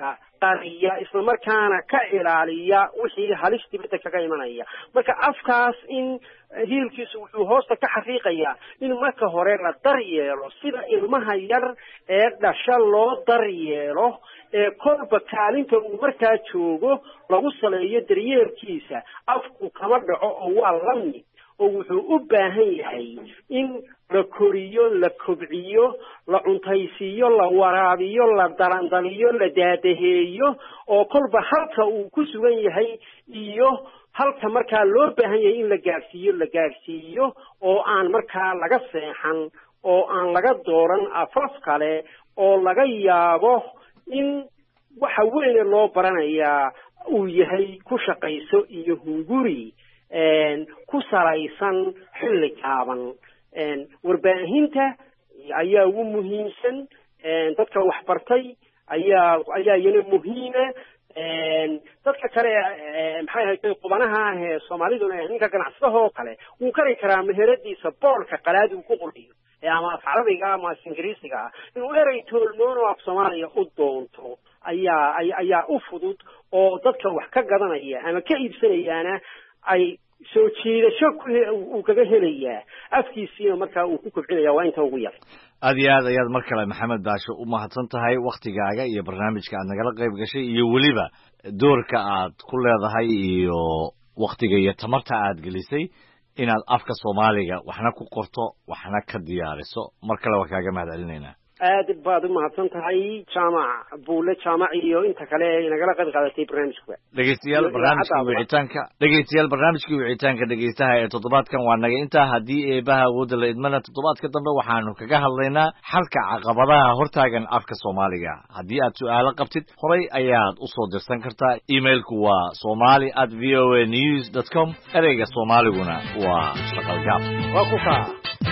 [SPEAKER 3] qariya isla markaana ka ilaaliya wixii halis dibadda kaga imanaya marka afkaas in hiilkiisu wuxuu hoosta ka xaqiiqayaa in marka hore la daryeelo sida ilmaha yar ee dhasha loo daryeelo ee kolba kaalinta uu markaa joogo lagu saleeyo daryeelkiisa afku kama dhaco oo waa la mid oo wuxuu u baahan yahay in la koriyo la kobciyo la cuntaysiiyo la waraabiyo la darandaliyo la daadaheeyo oo kolba halka uu ku sugan yahay iyo halka markaa loo baahan yahay in la gaarsiiyo la gaarsiiyo oo aan markaa laga seexan oo aan laga dooran afaf kale oo laga yaabo in waxa weyn loo baranayaa uu yahay ku shaqayso iyo hunguri ku salaysan xilli gaaban warbaahinta ayaa ugu muhiimsan dadka waxbartay ayaa ayaa iyana muhiima dadka kale maxay ahayd qubanaha ah ee Soomaaliduna ninka ganacsadaha oo kale uu kari karaa meheradiisa boorka qalaad uu ku qoriyo ama Carabiga ama Ingiriisiga inuu eray toolmoon oo af Soomaaliya u doonto ayaa ayaa u fudud oo dadka wax ka gadanaya ama ka iibsanayana ay soo jiidasho uu kaga helayaa afkiisiina markaa uu ku kobcinaya waa inta ugu yar
[SPEAKER 5] aad iyo aad ayaad mar kale maxamed baasho u mahadsan tahay waktigaaga iyo barnaamijka aad nagala qayb gashay iyo weliba doorka aad ku leedahay iyo waktiga iyo tamarta aad gelisay inaad afka Soomaaliga waxna ku qorto waxna ka diyaariso mar kale waa kaaga mahadcelinaynaa
[SPEAKER 3] aad baad u mahadsan tahay jaamac buule jaamac iyo inta kale nagala qayb qaadatay barnaamijka
[SPEAKER 5] dhageystayaal barnaamijka wicitaanka dhageystayaal barnaamijka wicitaanka dhageystaha ee toddobaadkan waa naga intaa haddii eebaha awoodda la idmana toddobaadka dambe waxaanu kaga hadlaynaa xalka caqabadaha hortaagan afka Soomaaliga haddii aad su'aalo qabtid horay ayaad u soo dirsan kartaa emailku waa somali at v o a news dot com ereyga Soomaaliguna waa shaqalgaab waa ku kaa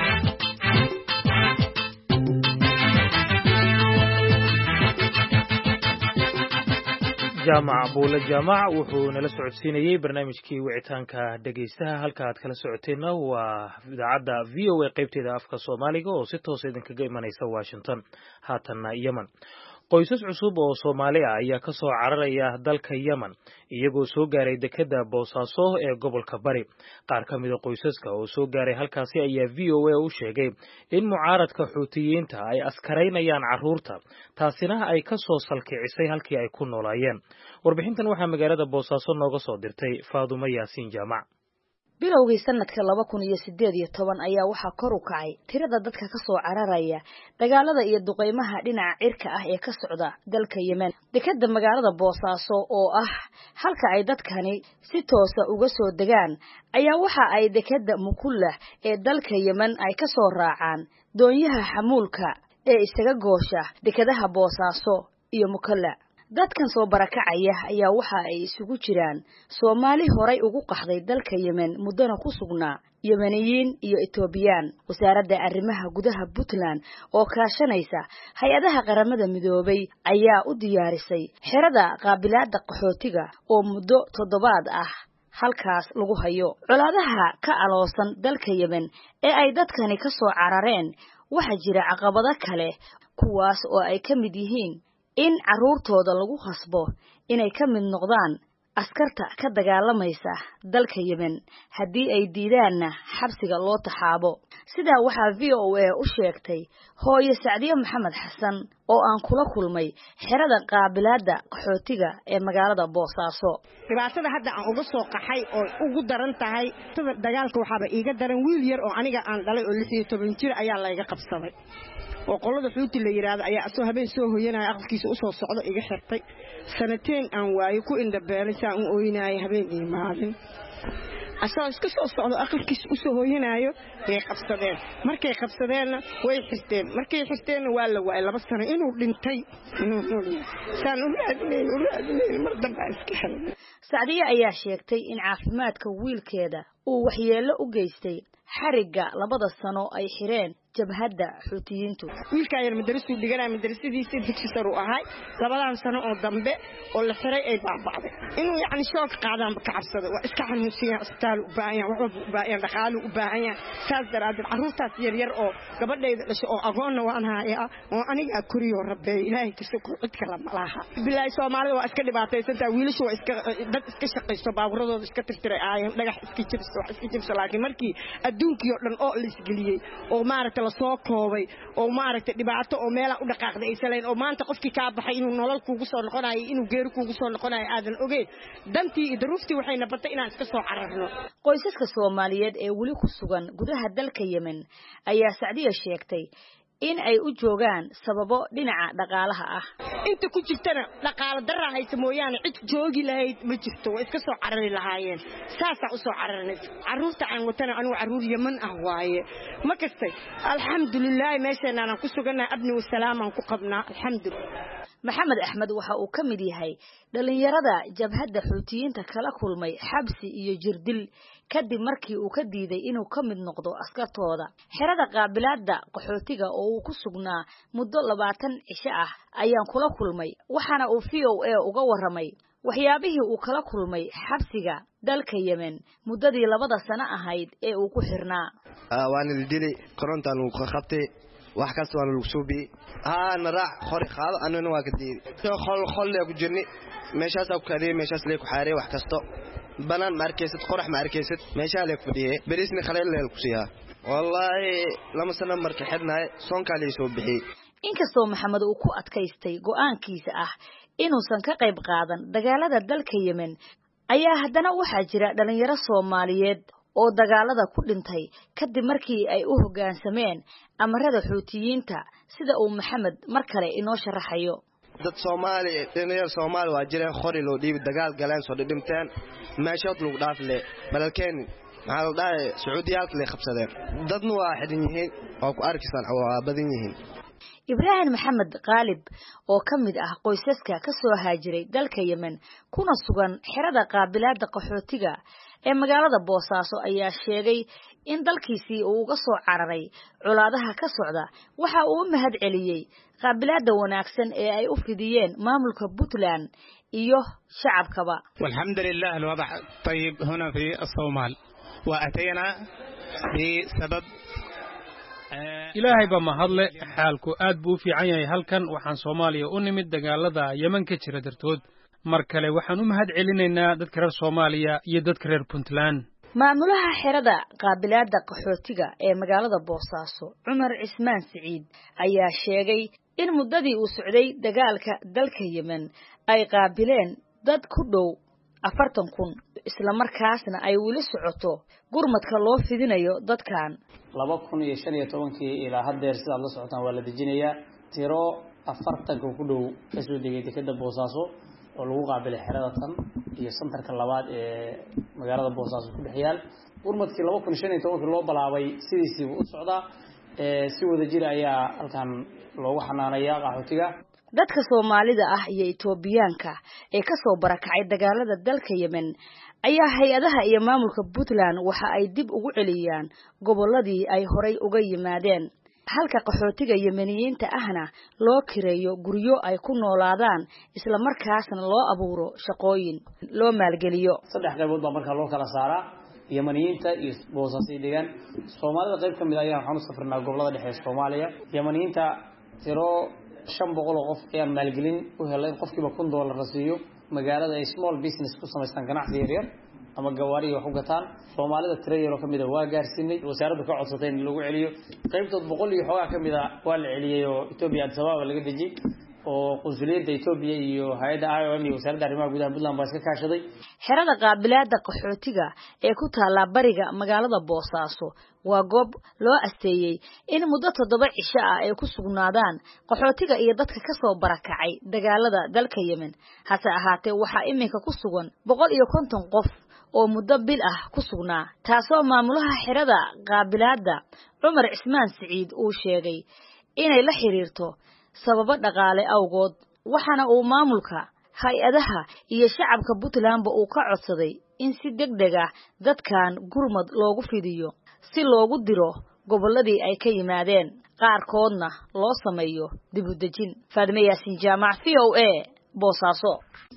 [SPEAKER 2] jaamac buule jaamac wuxuu nala socodsiinayey barnaamijkii wicitaanka dhegaystaha halka aad kala socoteenna waa idaacadda v o a qaybteeda afka Soomaaliga oo si toos idinkaga imanaysa Washington haatanna Yemen qoysas cusub oo Soomaali ah ayaa ka soo cararaya dalka Yemen iyagoo soo gaaray dekedda Boosaaso ee gobolka Bari qaar ka mid ah qoysaska oo soo gaaray halkaasi ayaa V O A u sheegay in mucaaradka Xuutiyiinta ay askaraynayaan carruurta taasina ay ka soo salkicisay halkii ay ku noolaayeen warbixintan waxaa magaalada Boosaaso nooga soo dirtay Faadumo Yaasiin Jaamac
[SPEAKER 8] bilowgii sanadka laba kun iyo siddeed iyo toban ayaa waxaa kor u kacay tirada dadka ka soo cararaya dagaalada iyo duqeymaha dhinaca cirka ah ee ka socda dalka Yemen dekedda magaalada Boosaaso oo ah halka ay dadkani si toos ah uga soo degaan ayaa waxa ay dekedda Mukullah ee dalka Yemen ay ka soo raacaan doonyaha xamuulka ee isaga goosha dekedaha Boosaaso iyo Mukullah dadkan soo barakacaya ayaa waxa ay isugu jiraan Soomaali horay ugu qaxday dalka Yemen muddana ku sugnaa Yemeniyiin iyo Etoobiyaan wasaaradda arrimaha gudaha Puntland oo kaashanaysa hay-adaha qaramada midoobay ayaa u diyaarisay xerada qaabilaadda qaxootiga oo muddo toddobaad ah halkaas lagu hayo colaadaha ka aloosan dalka Yemen ee ay dadkani ka soo carareen waxa jira caqabado kale kuwaas oo ay ka mid yihiin in carruurtooda lagu khasbo inay ka mid noqdaan askarta ka dagaalamaysa dalka Yemen haddii ay diidaanna xabsiga loo taxaabo sidaa waxaa V O A u sheegtay hooyo Sacdiye Maxamed Xasan oo aan kula kulmay xerada qaabilaadda qaxootiga ee magaalada Boosaaso
[SPEAKER 9] dhibaatada hadda aan uga soo qaxay oo ugu daran tahay dagaalka waxaaba iiga daran wiil yar oo aniga aan dhalay oo lix iyo toban jir ayaa layga qabsaday oo qolada xuuti la yiraahdo ayaa asoo habeen soo hooyanay aqalkiisa u soo socdo iga xirtay sanateen aan waayo ku indhabeelay saan u ooyinay habeen iyo maalin asoo iska soo socdo aqalkiisa u soo hooyanayo ay qabsadeen markay qabsadeenna way xirteen markay xirteen waa la waay laba sano inuu dhintay inuu noolyahay saan u raadinay u raadinay mar dambe iska helay
[SPEAKER 8] Sacdiye ayaa sheegtay in caafimaadka wiilkeeda uu waxyeello u geystay xariga labada sano ay xireen jabhadda xuutiyiintu.
[SPEAKER 9] wiilka yar madrasuu dhiganaa madrasadiisa dugsi sare u ahay labadan sano oo dambe oo la xiray ay baabacday inuu yacni shoog qaadaan ka cabsado waa iska xanuunsiga isbitaal u baahan yahay waxba u baahan yahay dhaqaale u baahan yahay saas daraaddeed carruurtaas yar yar oo gabadhayda dhashay oo agoonna waan hayaa oo aniga koriyo rabay ilaahay ka soo cid kala malaha bilaahi Soomaalida waa iska dhibaataysantaa wiilashu waa iska dad iska shaqaysto baaburadooda iska tirtiray aayeen dhagax iska jibso wax iska jibso laakiin markii adduunkii oo dhan oo la isgeliyay oo maaragtay la soo koobay oo maaragtay dhibaato oo meel u dhaqaaqday ay saleen oo maanta qofkii ka baxay inuu nolol kuugu soo noqonayo inuu geeri kuugu soo noqonayo aadan ogeyn dantii iyo daruuftii waxay nabatay inaan iska soo cararno.
[SPEAKER 8] qoysaska Soomaaliyeed ee wali ku sugan gudaha dalka Yemen ayaa Sacdiya sheegtay in ay u joogaan sababo dhinaca dhaqaalaha ah.
[SPEAKER 9] inta ku jirtana dhaqaale darra haysa mooyaan cid joogi lahayd ma jirto way iska soo carari lahaayeen saasa u soo cararnay caruurta aan watana anigu caruur Yemen ah waaye ma kastay alxamdulillah meeshana aan ku suganaa abni wa salaaman ku qabnaa alxamdulillah.
[SPEAKER 8] Maxamed Axmed waxa uu ka mid yahay dhalinyarada jabhadda xuutiyiinta kala kulmay xabsi iyo jirdil kadib markii uu ka diiday inuu ka mid noqdo askartooda. xerada qaabilaadda qaxootiga oo uu ku sugnaa muddo labaatan cisho ah ayaan kula kulmay waxaana uu V O A uga waramay waxyaabihii uu kala kulmay xabsiga dalka Yemen muddadii labada sano ahayd ee uu ku xirnaa.
[SPEAKER 10] waan dilay korontaan uu ka qabtay wax kasta waan lagu soo biyay haa naraac khori qaado anana waa ka diiday soo khol khol la ku jirnay meeshaas ku kaalay meeshaas leey ku xaaray wax kasto banaan ma arkaysid qorax ma arkaysid meesha leey fadhiyay bariisni khaleel leey ku siiyaa wallahi lama sano markii xidnaay soon kale soo bixi.
[SPEAKER 8] inkastoo Maxamed uu ku adkaystay go'aankiisa ah inuusan ka qayb qaadan dagaalada dalka Yemen ayaa haddana waxaa jira dhalinyaro Soomaaliyeed oo dagaalada ku dhintay kadib markii ay u hoggaansameen amarada xuutiyiinta sida uu Maxamed mar kale inoo sharaxayo.
[SPEAKER 10] dad Soomaali dhalinyaro Soomaali waa jireen khori loo dhiib dagaal galeen soo dhimteen meeshood lagu dhaafle balalkeen maxaa la dhahay Sacuudiyaalka la qabsadeen dadna waa xidhan yihiin oo ku arkisan waa badan yihiin.
[SPEAKER 8] Ibrahim Maxamed Qaalib oo ka mid ah qoysaska ka soo haajiray dalka Yemen kuna sugan xerada qaabilaadda qaxootiga ee magaalada Boosaaso ayaa sheegay in dalkiisii uu uga soo cararay colaadaha ka socda waxa uu mahad celiyay qaabilaadda wanaagsan ee ay u fidiyeen maamulka Puntland iyo shacabkaba.
[SPEAKER 11] walhamdulillah alwada tayyib huna fi as-Soomaal wa atayna bi sabab
[SPEAKER 12] ilaahay ba mahadle xaalku aad buu fiican yahay halkan waxaan Soomaaliya u nimid dagaalada Yemen ka jira dartood mar kale waxaan u mahad celinaynaa dadka reer Soomaaliya iyo dadka reer Puntland.
[SPEAKER 8] maamulaha xerada qaabilaadda qaxootiga ee magaalada Boosaaso Cumar Cismaan Siciid ayaa sheegay in muddadii uu socday dagaalka dalka Yemen ay qaabileen dad ku dhow afartan kun isla markaasna ay weli socoto gurmadka loo fidinayo dadkan.
[SPEAKER 13] laba kun iyo shan iyo tobankii ilaa haddeer sida la socotaan waa la dejinayaa tiro afartan ku dhow kasoo degay dekedda Boosaaso oo lagu qaabilay xerada tan iyo santarka labaad ee magaalada Boosaaso ku dhaxyaal gurmadkii laba kun iyo shan iyo tobankii loo balaabay sidiisii u socdaa ee si wada jir ayaa halkan loogu xanaanayaa qaxootiga.
[SPEAKER 8] dadka Soomaalida ah iyo Itoobiyaanka ee ka soo barakacay dagaalada dalka Yemen ayaa hay'adaha iyo maamulka Puntland waxa ay dib ugu celiyaan goboladii ay horay uga yimaadeen halka qaxootiga Yemeniyiinta ahna loo kireeyo guryo ay ku noolaadaan isla markaasna loo abuuro shaqooyin loo maalgeliyo.
[SPEAKER 13] saddex qaybood baa marka loo kala saaraa Yemeniyiinta iyo Boosaaso deegaan Soomaalida qayb kamid ah ayaan waxaan u safrnaa gobolada dhexe ee Soomaaliya. Yemeniyiinta tiro shan boqol oo qof ayaan maalgelin u helay qofkiiba kun dollar la siiyo magaalada ay small business ku samaystaan ganacsi yar yar ama gawaari wax u gataan. Soomaalida tiro yar oo kamid ah waa gaarsiinay wasaaraddu ka codsatay in lagu celiyo qaybtood boqol iyo xogaa kamid ah waa la celiyay oo Itoobiya Addis Ababa laga dejiyay oo qunsuliyadda Itoobiya iyo hay'adda I O M iyo wasaaradda arrimaha gudaha Puntland baa iska kaashaday.
[SPEAKER 8] xerada qaabilaadda qaxootiga ee ku taala bariga magaalada Boosaaso waa goob loo asteeyay in muddo toddoba cisho ah ay ku sugnaadaan qaxootiga iyo dadka ka soo barakacay dagaalada dalka Yemen. hase ahaatee waxa iminka ku sugan boqol iyo konton qof oo muddo bil ah ku sugnaa taasoo maamulaha xerada qaabilaadda Cumar Cismaan Siciid uu sheegay inay la xiriirto sababo dhaqaale awgood waxaana uu maamulka hay-adaha iyo shacabka Puntlandba uu ka codsaday in si degdeg ah dadkan gurmad loogu fidiyo si loogu diro gobolladii ay ka yimaadeen qaarkoodna loo sameeyo dib u dejin. Faadime Yaasin Jaamac, V O A, Boosaaso.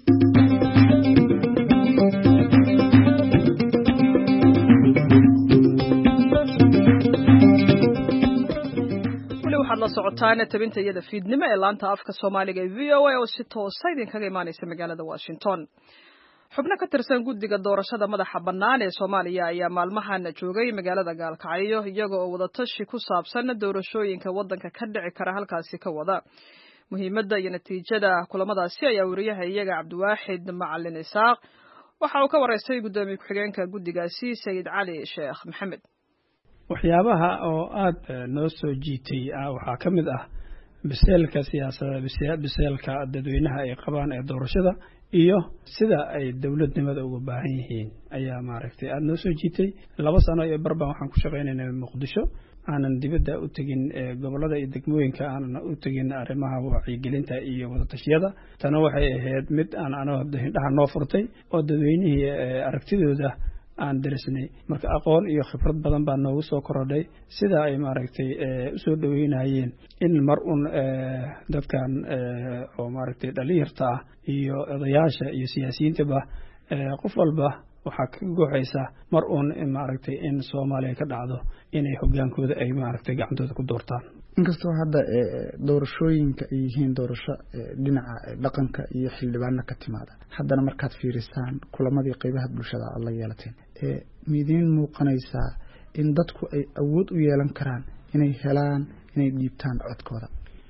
[SPEAKER 1] waxaad la socotaan tabinta iyada fiidnimo ee laanta afka Soomaaliga ee V O A oo si toos ah idinkaga imaanaysa magaalada Washington. xubno ka tirsan guddiga doorashada madaxa bannaan ee Soomaaliya ayaa maalmahan joogay magaalada Gaalkacyo iyaga oo wada tashi ku saabsan doorashooyinka waddanka ka dhici kara halkaasi ka wada. muhiimadda iyo natiijada kulamadaasi ayaa wariyaha iyaga Cabdiwaaxid Macalin Isaaq waxa uu ka wareystay gudoomiye ku-xigeenka guddigaasi Sayid Cali Sheekh Maxamed.
[SPEAKER 14] waxyaabaha oo aad noo soo jiitay waxaa ka mid ah biseelka siyaasadda biseelka dadweynaha ay qabaan ee doorashada iyo sida ay dawladnimada uga baahan yihiin ayaa maaragtay aad noo soo jiitay. laba sano iyo barban waxaan ku shaqaynaynay Muqdisho aanan dibadda u tegin gobolada iyo degmooyinka aanan u tegin arrimaha wacyigelinta iyo wada tashiyada. tana waxay ahayd mid aan anoo indhaha noo furtay oo dadweynihii aragtidooda aan darisnay marka aqoon iyo khibrad badan baa noogu soo korodhay sida ay maaragtay u soo dhaweynayeen in mar un dadkan oo maaragtay dhalinyarta ah iyo odayaasha iyo siyaasiyiintaba qof walba waxaa ka gooxaysa mar un maaragtay in Soomaaliya ka dhacdo inay hogaankooda ay maaragtay gacantooda ku doortaan.
[SPEAKER 15] inkastoo hadda doorashooyinka ay yihiin doorasho dhinaca dhaqanka iyo xildhibaanna ka timaada haddana markaad fiirisaan kulamadii qaybaha bulshada aad la yeelateen ee midiin muuqanaysaa in dadku ay awood u yeelan karaan inay helaan inay dhiibtaan codkooda.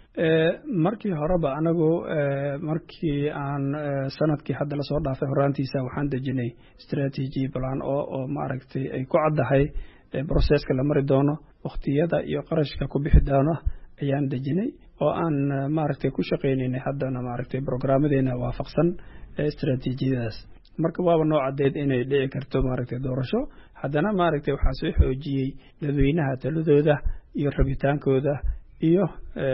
[SPEAKER 14] markii horeba anagu markii aan sanadkii hadda lasoo dhaafay horaantiisa waxaan dejinay strategy plan oo oo maaragtay ay ku caddahay processka la mari doono waqtiyada iyo qarashka ku bixi doono ayaan dejinay oo aan maaragtay ku shaqaynaynay haddana maaragtay programmadeena waafaqsan strateejiyadaas. marka waaba noo caddeed inay dhici karto maaragtay doorasho haddana maaragtay waxaa soo xoojiyey dadweynaha taladooda iyo rabitaankooda iyo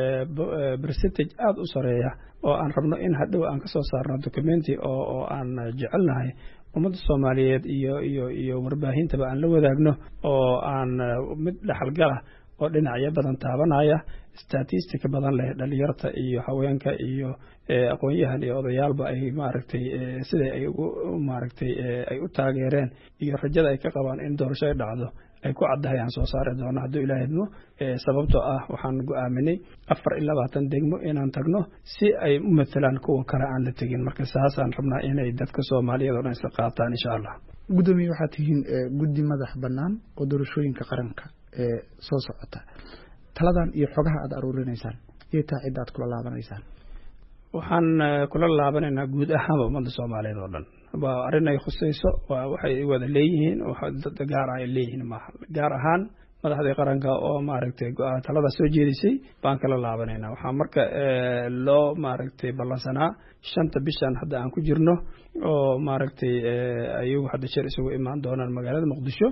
[SPEAKER 14] percentage aad u sareeya oo aan rabno in hadhow aan ka soo saarno documenti oo oo aan jecelnahay ummadda Soomaaliyeed iyo iyo iyo warbaahintaba aan la wadaagno oo aan mid dhaxalgala oo dhinacyo badan taabanaya statistic badan leh dhalinyarta iyo haweenka iyo aqoon-yahan iyo odayaalba ay maaragtay sida ay ugu maaragtay ay u taageereen iyo rajada ay ka qabaan in doorasho ay dhacdo ay ku caddahay aan soo saari doono hadduu Ilaahay idmo. sababtoo ah waxaan go'aaminay afar iyo labaatan degmo inaan tagno si ay u matalaan kuwa kale aan la tegin marka saasaan rabnaa inay dadka Soomaaliyeed oo dhan isla qaataan insha Allah.
[SPEAKER 15] gudoomiye waxaad tihiin guddi madax bannaan oo doorashooyinka qaranka ee soo socota taladan iyo xogaha aad aruurinaysaan iyo taa cid aad kula laabanaysaan.
[SPEAKER 14] waxaan kula laabanaynaa guud ahaan ummadda Soomaaliyeed oo dhan waa arrin ay khusayso waa waxay wada leeyihiin waxa dad gaar ah ay leeyihiin ma gaar ahaan madaxda qaranka oo maaragtay go'aan talada soo jeedisay baan kala laabanaynaa. waxaa marka loo maaragtay balansanaa shanta bishan hadda aan ku jirno oo maaragtay ayagu hadda jeer isugu imaan doonaan magaalada Muqdisho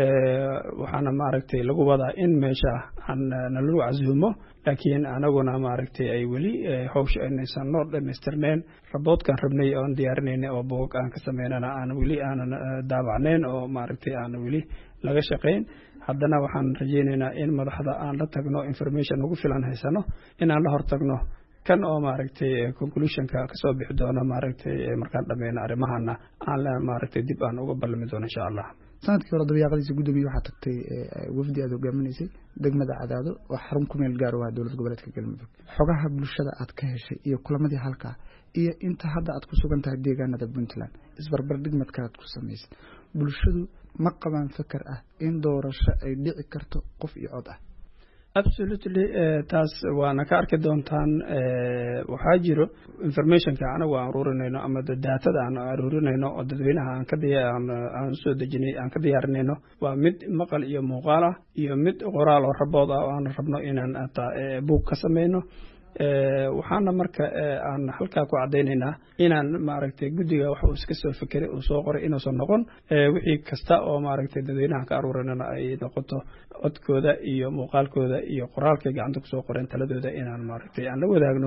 [SPEAKER 14] waxaana maaragtay lagu wadaa in meesha aan nalagu casuumo laakiin anaguna maaragtay ay weli hawsha inaysan noo dhamaystirneen raboodkan rabnay oo diyaarinayna oo boog aan ka sameynana aan weli aanan daabacnayn oo maaragtay aan weli laga shaqeyn. haddana waxaan rajaynaynaa in madaxda aan la tagno information ugu filan haysano inaan la hortagno kan oo maaragtay conclusionka ka soo bixi doono maaragtay markaan dhameyno arrimahana aan la maaragtay dib aan uga balmi doono insha Allah.
[SPEAKER 15] sanadkii hore dabayaaqadiisa gudoomiye waxaa tagtay wafdi aad hogaaminaysay degmada Cadaado oo xarun ku meel gaar ah dowlad goboleedka Galmudug. xogaha bulshada aad ka heshay iyo kulamadii halka iyo inta hadda aad ku sugan tahay deegaanada Puntland isbarbar dhigmad kala ku sameysay bulshadu ma qabaan fikir ah in doorasho ay dhici karto qof iyo cod ah.
[SPEAKER 14] absolutely taas waana ka arki doontaan waxaa jiro informationka anagu aan ururinayno ama daatada aan ururinayno oo dadweynaha aan ka aan soo dejinay aan ka diyaarinayno waa mid maqal iyo muuqaal ah iyo mid qoraal oo rabood ah oo aan rabno inaan buug ka sameyno. waxaana marka aan halkaa ku cadaynaynaa inaan maaragtay guddiga wax uu iska soo fikiray uu soo qoray inuusan noqon wixii kasta oo maaragtay dadweynaha ka aruurinana ay noqoto codkooda iyo muuqaalkooda iyo qoraalkay gacanta kusoo qoreen taladooda inaan maaragtay aan la wadaagno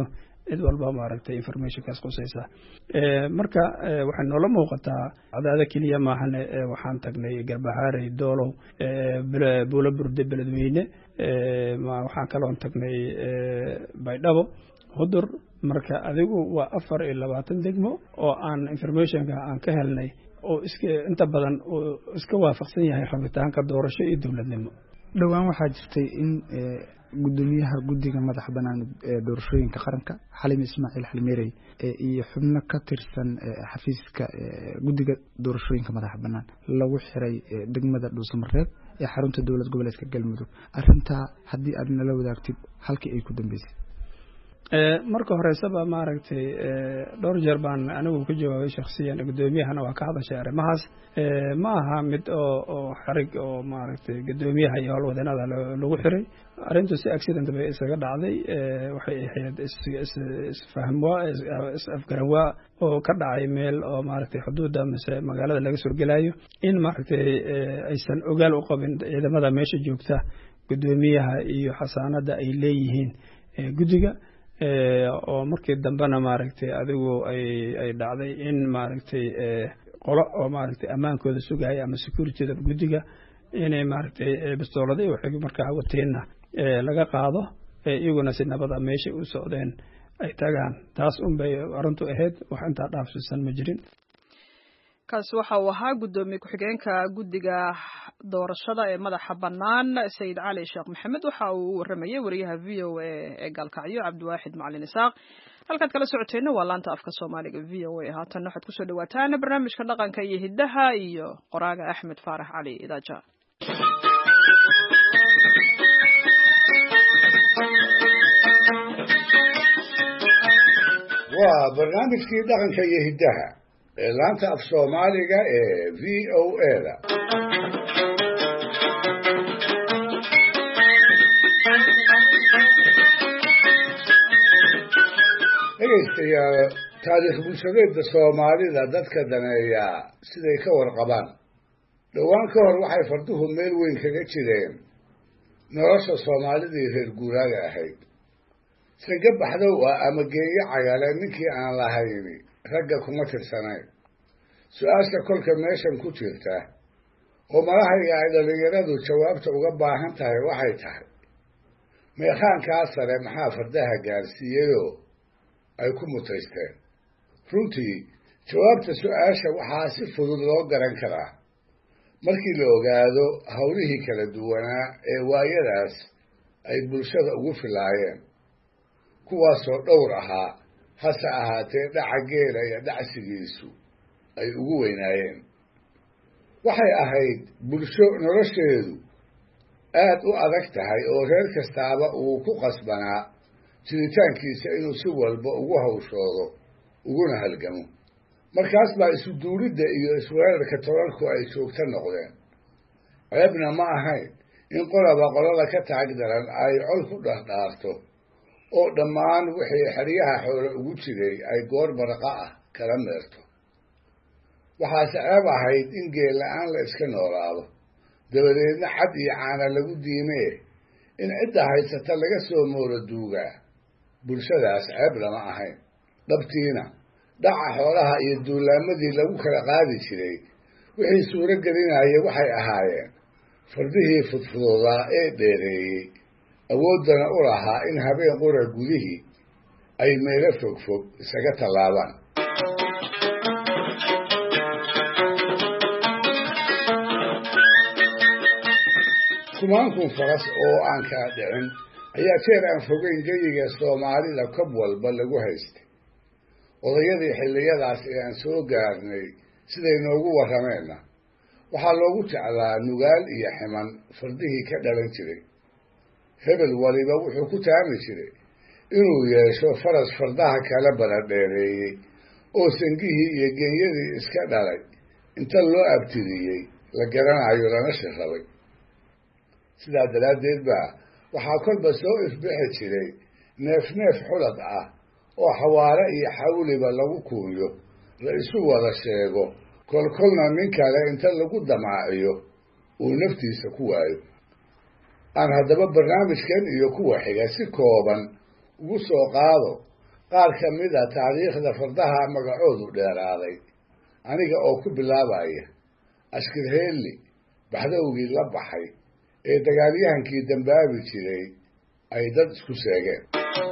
[SPEAKER 14] cid walba maaragtay informationkaas qusaysa marka waxay noola muuqataa cadaada keliya maahan waxaan tagnay garbahaarey doolow buulo burde beledweyne waxaan kaloon tagnay baydhabo hudur marka adigu waa afar iyo labaatan degmo oo aan informationka aan ka helnay oo iska inta badan oo iska waafaqsan yahay rabitaanka doorasho iyo dowladnimo.
[SPEAKER 15] dhowaan waxaa jirtay in gudoomiyaha guddiga madax banaan ee doorashooyinka qaranka Xalim Ismaaciil Xalmeerey iyo xubno ka tirsan xafiiska guddiga doorashooyinka madax banaan lagu xiray degmada Dhuusamareeb ee xarunta dowlad goboleedka Galmudug. arrinta haddii aad nala wadaagtid halkii ay ku dambeysay.
[SPEAKER 14] marka hore sabab maaragtay dhowr jeer baan anigu ku jawaabay shakhsiyan gudoomiyahana waa ka hadashay arrimahaas ma aha mid oo xarig oo maaragtay gudoomiyaha iyo howlwadanada lagu xiray arrintu si accident bay isaga dhacday waxay ahayd isfahmo is-afgaranwaa oo ka dhacay meel oo maaragtay xuduudda mise magaalada laga surgelayo in maaragtay aysan ogaal u qabin ciidamada meesha joogta gudoomiyaha iyo xasaanada ay leeyihiin guddiga oo markii dambena maaragtay adigu ay ay dhacday in maaragtay qolo oo maaragtay amaankooda sugaya ama securityda guddiga inay maaragtay bistoolada waxay markaa wateenna laga qaado iyaguna si nabada meesha u socdeen ay tagaan taas un bay arrintu ahayd wax intaa dhaafsiisan ma jirin.
[SPEAKER 1] kaas waxa uu ahaa gudoomiye ku-xigeenka guddiga doorashada ee madaxa bannaan Sayid Cali Sheekh Maxamed waxa uu waramayay wariyaha V O A ee Galkacyo Cabdiwaaxid Macalin Isaaq. halkaad kala socoteena waa laanta afka Soomaaliga V O A. haatan waxaad ku soo dhawaataan barnaamijka dhaqanka iyo hidaha iyo qoraaga Axmed Faarax Cali Idaaja.
[SPEAKER 4] waa barnaamijkii dhaqanka iyo hidaha ee laanta af Soomaaliga ee V O A da. dhegaystayaal taariikh bulshadeedda Soomaalida dadka daneeya siday ka warqabaan dhowaan ka hor waxay farduhu meel weyn kaga jireen nolosha Soomaalidii reer guuraaga ahayd. saga baxdow ah ama geeyo cagale ninkii aan lahayn ragga kuma tirsanayn. su-aasha kolka meeshan ku jirta oo malahayga ay dhalinyaradu jawaabta uga baahan tahay waxay tahay meeqaankaa sare maxaa fardaha gaarsiiyeyoo ay ku mutaysteen. runtii jawaabta su-aasha waxaa si fudud loo garan karaa markii la ogaado hawlihii kala duwanaa ee waayadaas ay bulshada ugu filaayeen kuwaasoo dhowr ahaa hase ahaatee dhaca geela iyo dhacsigiisu ay ugu weynaayeen. waxay ahayd bulsho nolosheedu aad u adag tahay oo reer kastaaba uu ku qasbanaa jiritaankiisa inuu si walba ugu hawshoodo uguna halgamo. markaas baa isu duulidda iyo isweerarka tolalku ay joogto noqdeen. ceebna ma ahayn in qolaba qolada ka taag daran ay col ku dhardhaarto oo dhammaan wixii xeryaha xoole ugu jiray ay goor barqa ah kala meerto. waxaase ceeb ahayd in geel la-aan la iska noolaado dabadeedna cad iyo caana lagu diimee in cidda haysata laga soo mooro duugaa. bulshadaas ceeb lama ahayn. dhabtiina dhaca xoolaha iyo duulaamadii lagu kala qaadi jiray wixii suuro gelinaya waxay ahaayeen fardihii fudfudoodaa ee dheereeyey awooddana u lahaa in habeen qura gudihii ay meelo fogfog isaga tallaabaan. kumaankun faras oo aan kaa dhicin ayaa jeer aan fogeyn geyiga Soomaalida kob walba lagu haystay. odayadii xilliyadaas ee aan soo gaarnay siday noogu warrameenna waxaa loogu jeclaa nugaal iyo ximan fardihii ka dhalan jiray. hebel waliba wuxuu ku taami jiray inuu yeesho faras fardaha kala baradheereeyey oo sangihii iyo genyadii iska dhalay inta loo abtiriyey la garanayo lana shirrabay. sidaa daraaddeed baa waxaa kolba soo ifbixi jiray neef neef xulad ah oo xawaare iyo xawliba lagu kuunyo la isu wada sheego kolkolna nin kale inta lagu damaaciyo uu naftiisa ku waayo. aan haddaba barnaamijkan iyo kuwa xiga si kooban ugu soo qaado qaar ka mid a taariikhda fardaha magacoodu dheeraaday aniga oo ku bilaabaya ashkirheelli baxdowgii la baxay ee dagaalyahankii dambaabi jiray ay dad isku sheegeen.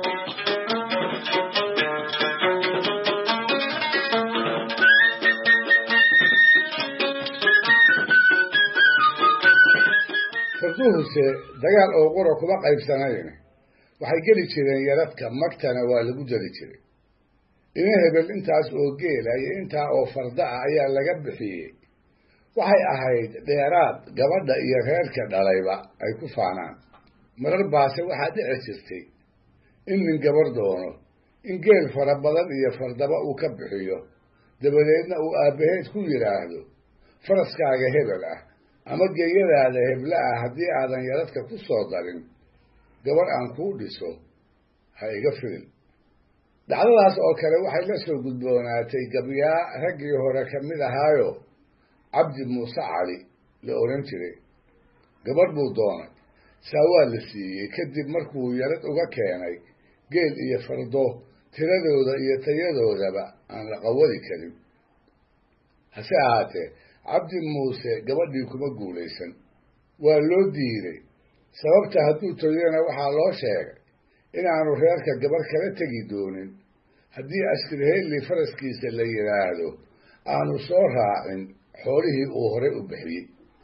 [SPEAKER 4] farduhuse dagaal oo qura kuma qaybsanayn, waxay geli jireen yaradka, magtana waa lagu dari jiray. ina hebel intaas oo geela iyo intaa oo farda ah ayaa laga bixiyey. waxay ahayd dheeraad gabadha iyo reerka dhalayba ay ku faanaan. marar baase waxaa dhici jirtay in nin gabar doono in geel fara badan iyo fardaba uu ka bixiyo, dabadeedna uu aabbaheed ku yidhaahdo faraskaaga hebel ah ama geeyadaada hebla ah haddii aadan yaradka ku soo darin gabar aan kuu dhiso ha iga filin. dhacdadaas oo kale waxay la soo gudboonaatay gabyaa raggii hore ka mid ahaayo cabdi muuse cali la odhan jiray. gabadh buu doonay, saa waa la siiyey kadib markuu yarad uga keenay geel iyo fardo tiradooda iyo tayadoodaba aan la qawadi karin. hase ahaatee cabdi muuse gabadhii kuma guulaysan, waa loo diiday. sababta hadduu toyana waxaa loo sheegay inaanu reerka gabar kala tegi doonin haddii ashkirheelli faraskiisa la yidhaahdo aanu soo raacin xoolihii uu horey u bixiyey.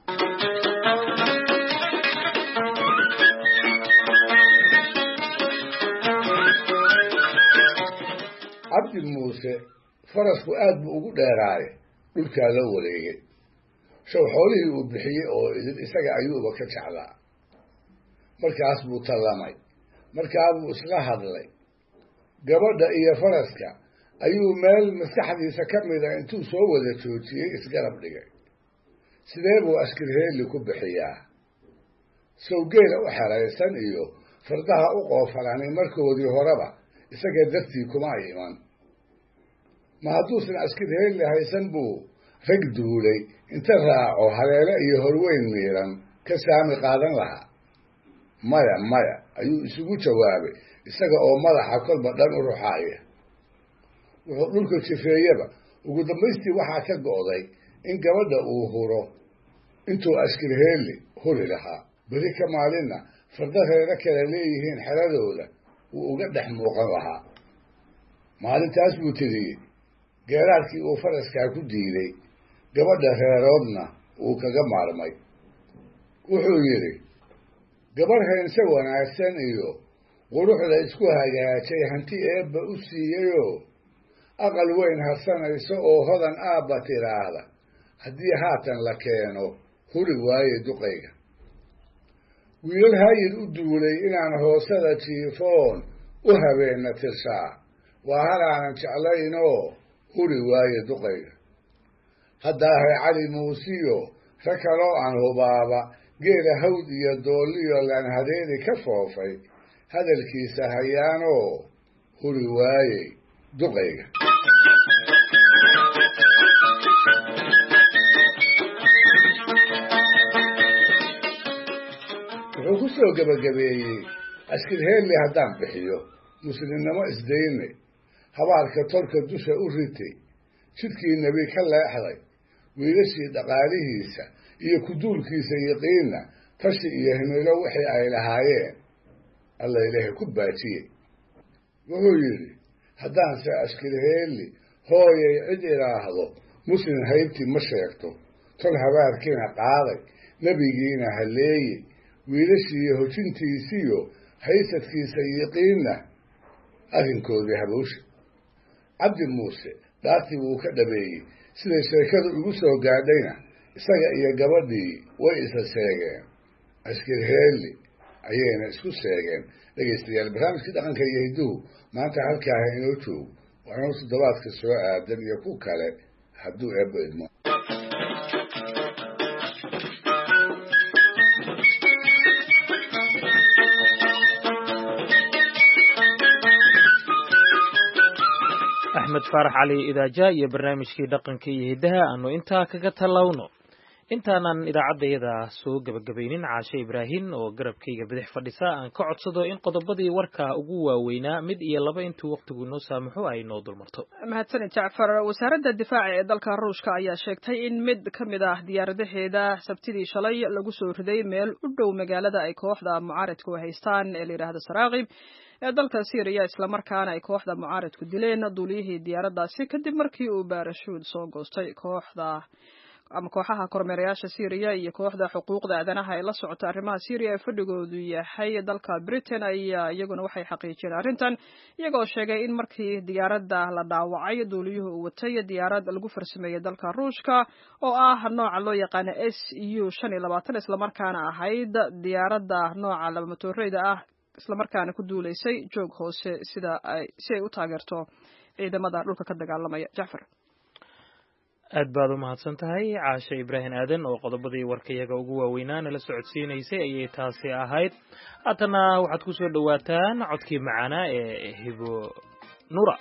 [SPEAKER 4] cabdi muuse farasku aad buu ugu dheeraaye dhulkaa loo wareegay. show xoolihii uu bixiyey oo idin isaga ayuuba ka jeclaa. markaas buu tallamay, markaa buu isla hadlay. gabadha iyo faraska ayuu meel maskaxdiisa ka mida intuu soo wada joojiyey isgarab dhigay. sidee buu ashkirheelli ku bixiyaa? sawgeela u xeraysan iyo fardaha u qoofalani markoodii horeba isaga dartii kuma ay iman. ma hadduusan ashkirheelli haysan buu rag duulay inta raaco haleele iyo horweyn miiran ka saami qaadan lahaa? maya maya ayuu isugu jawaabay isaga oo madaxa kolba dhan u ruxaaya. wuxuu dhulka jifeeyaba ugu dambaystii waxaa ka go'day in gabadha uu huro intuu ashkirheelli huri lahaa. beri ka maalinna farda reero kale leeyihiin xeradooda wuu uga dhex muuqan lahaa. maalintaas buu tiriyey geeraarkii uu faraskaa ku diiday, gabadha reeroodna uu kaga maarmay. wuxuu yidhi, gabar heense wanaagsan iyo quruxda isku hagaajay hanti eebba u siiyeyoo aqal weyn harsanayso oo hodan aabba tiraahda haddii haatan la keeno huri waaye duqayga. wiilal hayid u duulay inaan hoosada jiifoon u habeenna tirshaa waa halaanan jeclaynoo huri waaye duqayga. haddaahay cali muusiyo rag kaloo aan hubaaba geela hawd iyo doolliyo laan hadeedi ka foofay hadalkiisa hayaanoo huri waayey duqayga. wuxuu ku soo gebagabeeyey ashkirheelli haddaan bixiyo muslimnimo isdayne, habaarka tolka dusha u ritay, jidkii nebi ka leexday, wiilashii dhaqaalihiisa iyo kuduulkiisa yiqiinna tashi iyo himilo wixii ay lahaayeen alla ilaahay ku baajiyey. wuxuu yidhi, haddaanse ashkirheelli hooyay cid idhaahdo muslim haybtii ma sheegto, tol habaarkiina qaaday, nebigiina haleeyey, wiilashiiyo hojintiisiyo haysadkiisa yiqiinna arrinkoodii habowsha. cabdi muuse dhaartii wuu ka dhabeeyey. siday sheekadu igu soo gaadhayna isaga iyo gabadhii way isa sheegeen, ashkirheelli ayayna isku sheegeen. dhegaystayaal, barnaamijkii dhaqanka iyo hidduhu maanta halkaaha inoo joogo. waa inuu toddobaadka soo aadan iyo ku kale hadduu eebbo idmo.
[SPEAKER 2] axmed faarax cali idaaja iyo barnaamijkii dhaqanka iyo hiddaha aanu intaa kaga tallawno. intaanan idaacadayada soo gabagabaynin caashe ibraahim oo garabkayga bidix fadhisa aan ka codsado in qodobadii warka ugu waaweynaa mid iyo laba intuu waqtigu inoo saamaxo ay noo dulmarto.
[SPEAKER 1] mahadsanid jacfar. wasaaradda difaaca ee dalka ruushka ayaa sheegtay in mid ka mid ah diyaaradaheeda sabtidii shalay lagu soo riday meel u dhow magaalada ay kooxda mucaaradku haystaan ee la yidhaahdo saraaqib ee dalka Syria, islamarkaana ay kooxda mucaaradku dileen duuliyihii diyaaraddaasi kadib markii uu baarashuud soo goostay. kooxda ama kooxaha kormeerayaasha Syria iyo kooxda xuquuqda aadanaha ee la socota arrimaha Syria ee fadhigoodu yahay dalka Britain ayaa iyaguna waxay xaqiijiyeen arrintan, iyagoo sheegay in markii diyaaradda la dhaawacay duuliyuhu uu watay diyaarad lagu farsameeyay dalka Ruushka oo ah nooca loo yaqaan S U shan iyo labaatan, islamarkaana ahayd diyaaradda nooca laba matooreyda ah, islamarkaana ku duuleysay joog hoose sida ay si ay u taageerto ciidamada dhulka ka dagaalamaya. Jacfar,
[SPEAKER 2] aad baad u mahadsan tahay caashe ibraahim aadan oo qodobadii warkayaga ugu waaweynaa la socodsiinaysay ayay taasi ahayd. haatana waxaad ku soo dhawaataan codkii macaanaa ee hibo nura.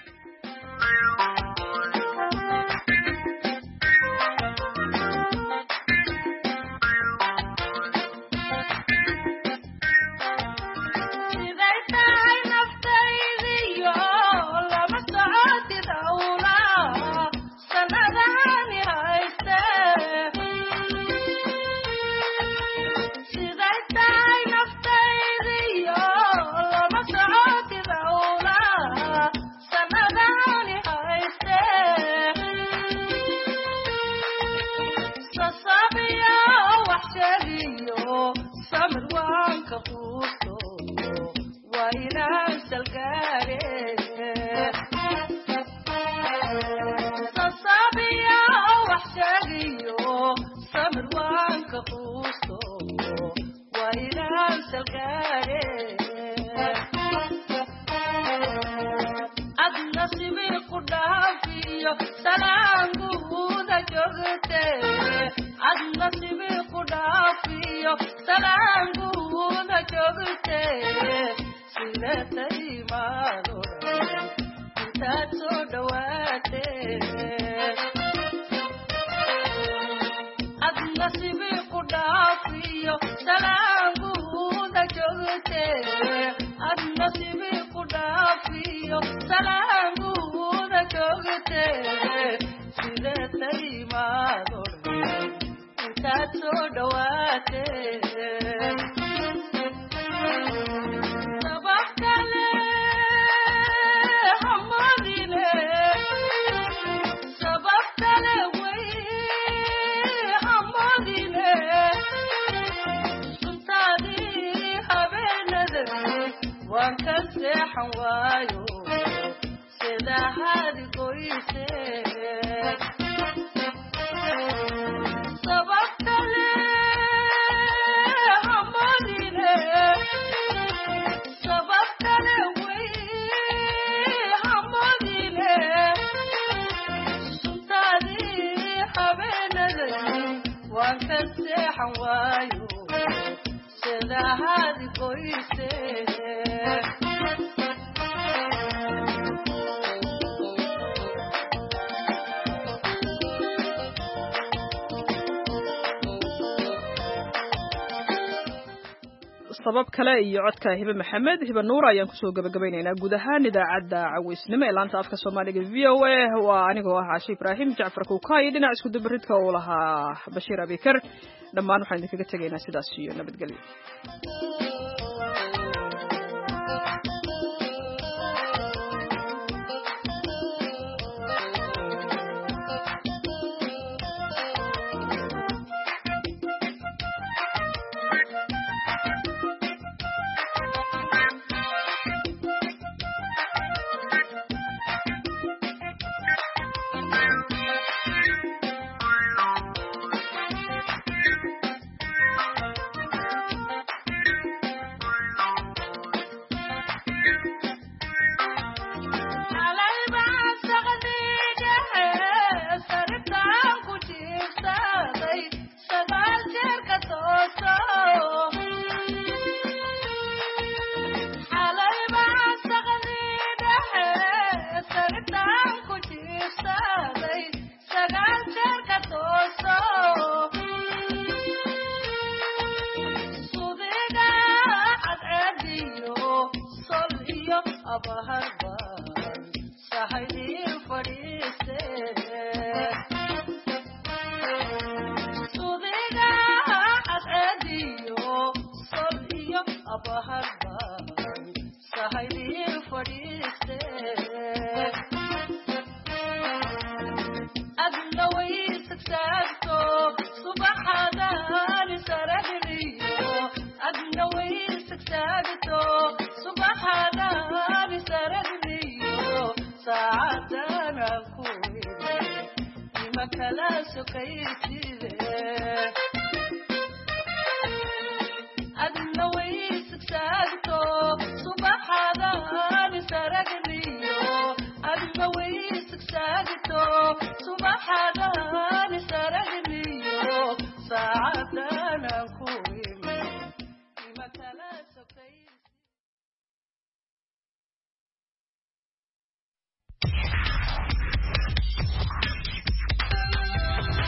[SPEAKER 1] sabab kale iyo codka hibe maxamed hibe nuur ayaan kusoo gabagabaynaynaa guud ahaan idaacadda cawaysnimo ee laanta afka soomaaliga v o a. waa anigoo ah caashe ibraahim, jacfar kuukay dhinac isku dubaridka uu lahaa bashiir abikar. dhammaan waxaan idinkaga tegaynaa sidaas iyo nabadgelyo.
[SPEAKER 16] abaharban sahaydir fadhiiste sudiga cadcadiyo sol iyo abaharban sahaydir fadhiiste adna waysagsagto subaxadan saragniyo adna waysagsagto subaxadan saragniyo saacadana kuwide ima kala sokayside adna waysagsagto subaxadan saragniyo adna waysagsagto subaxadan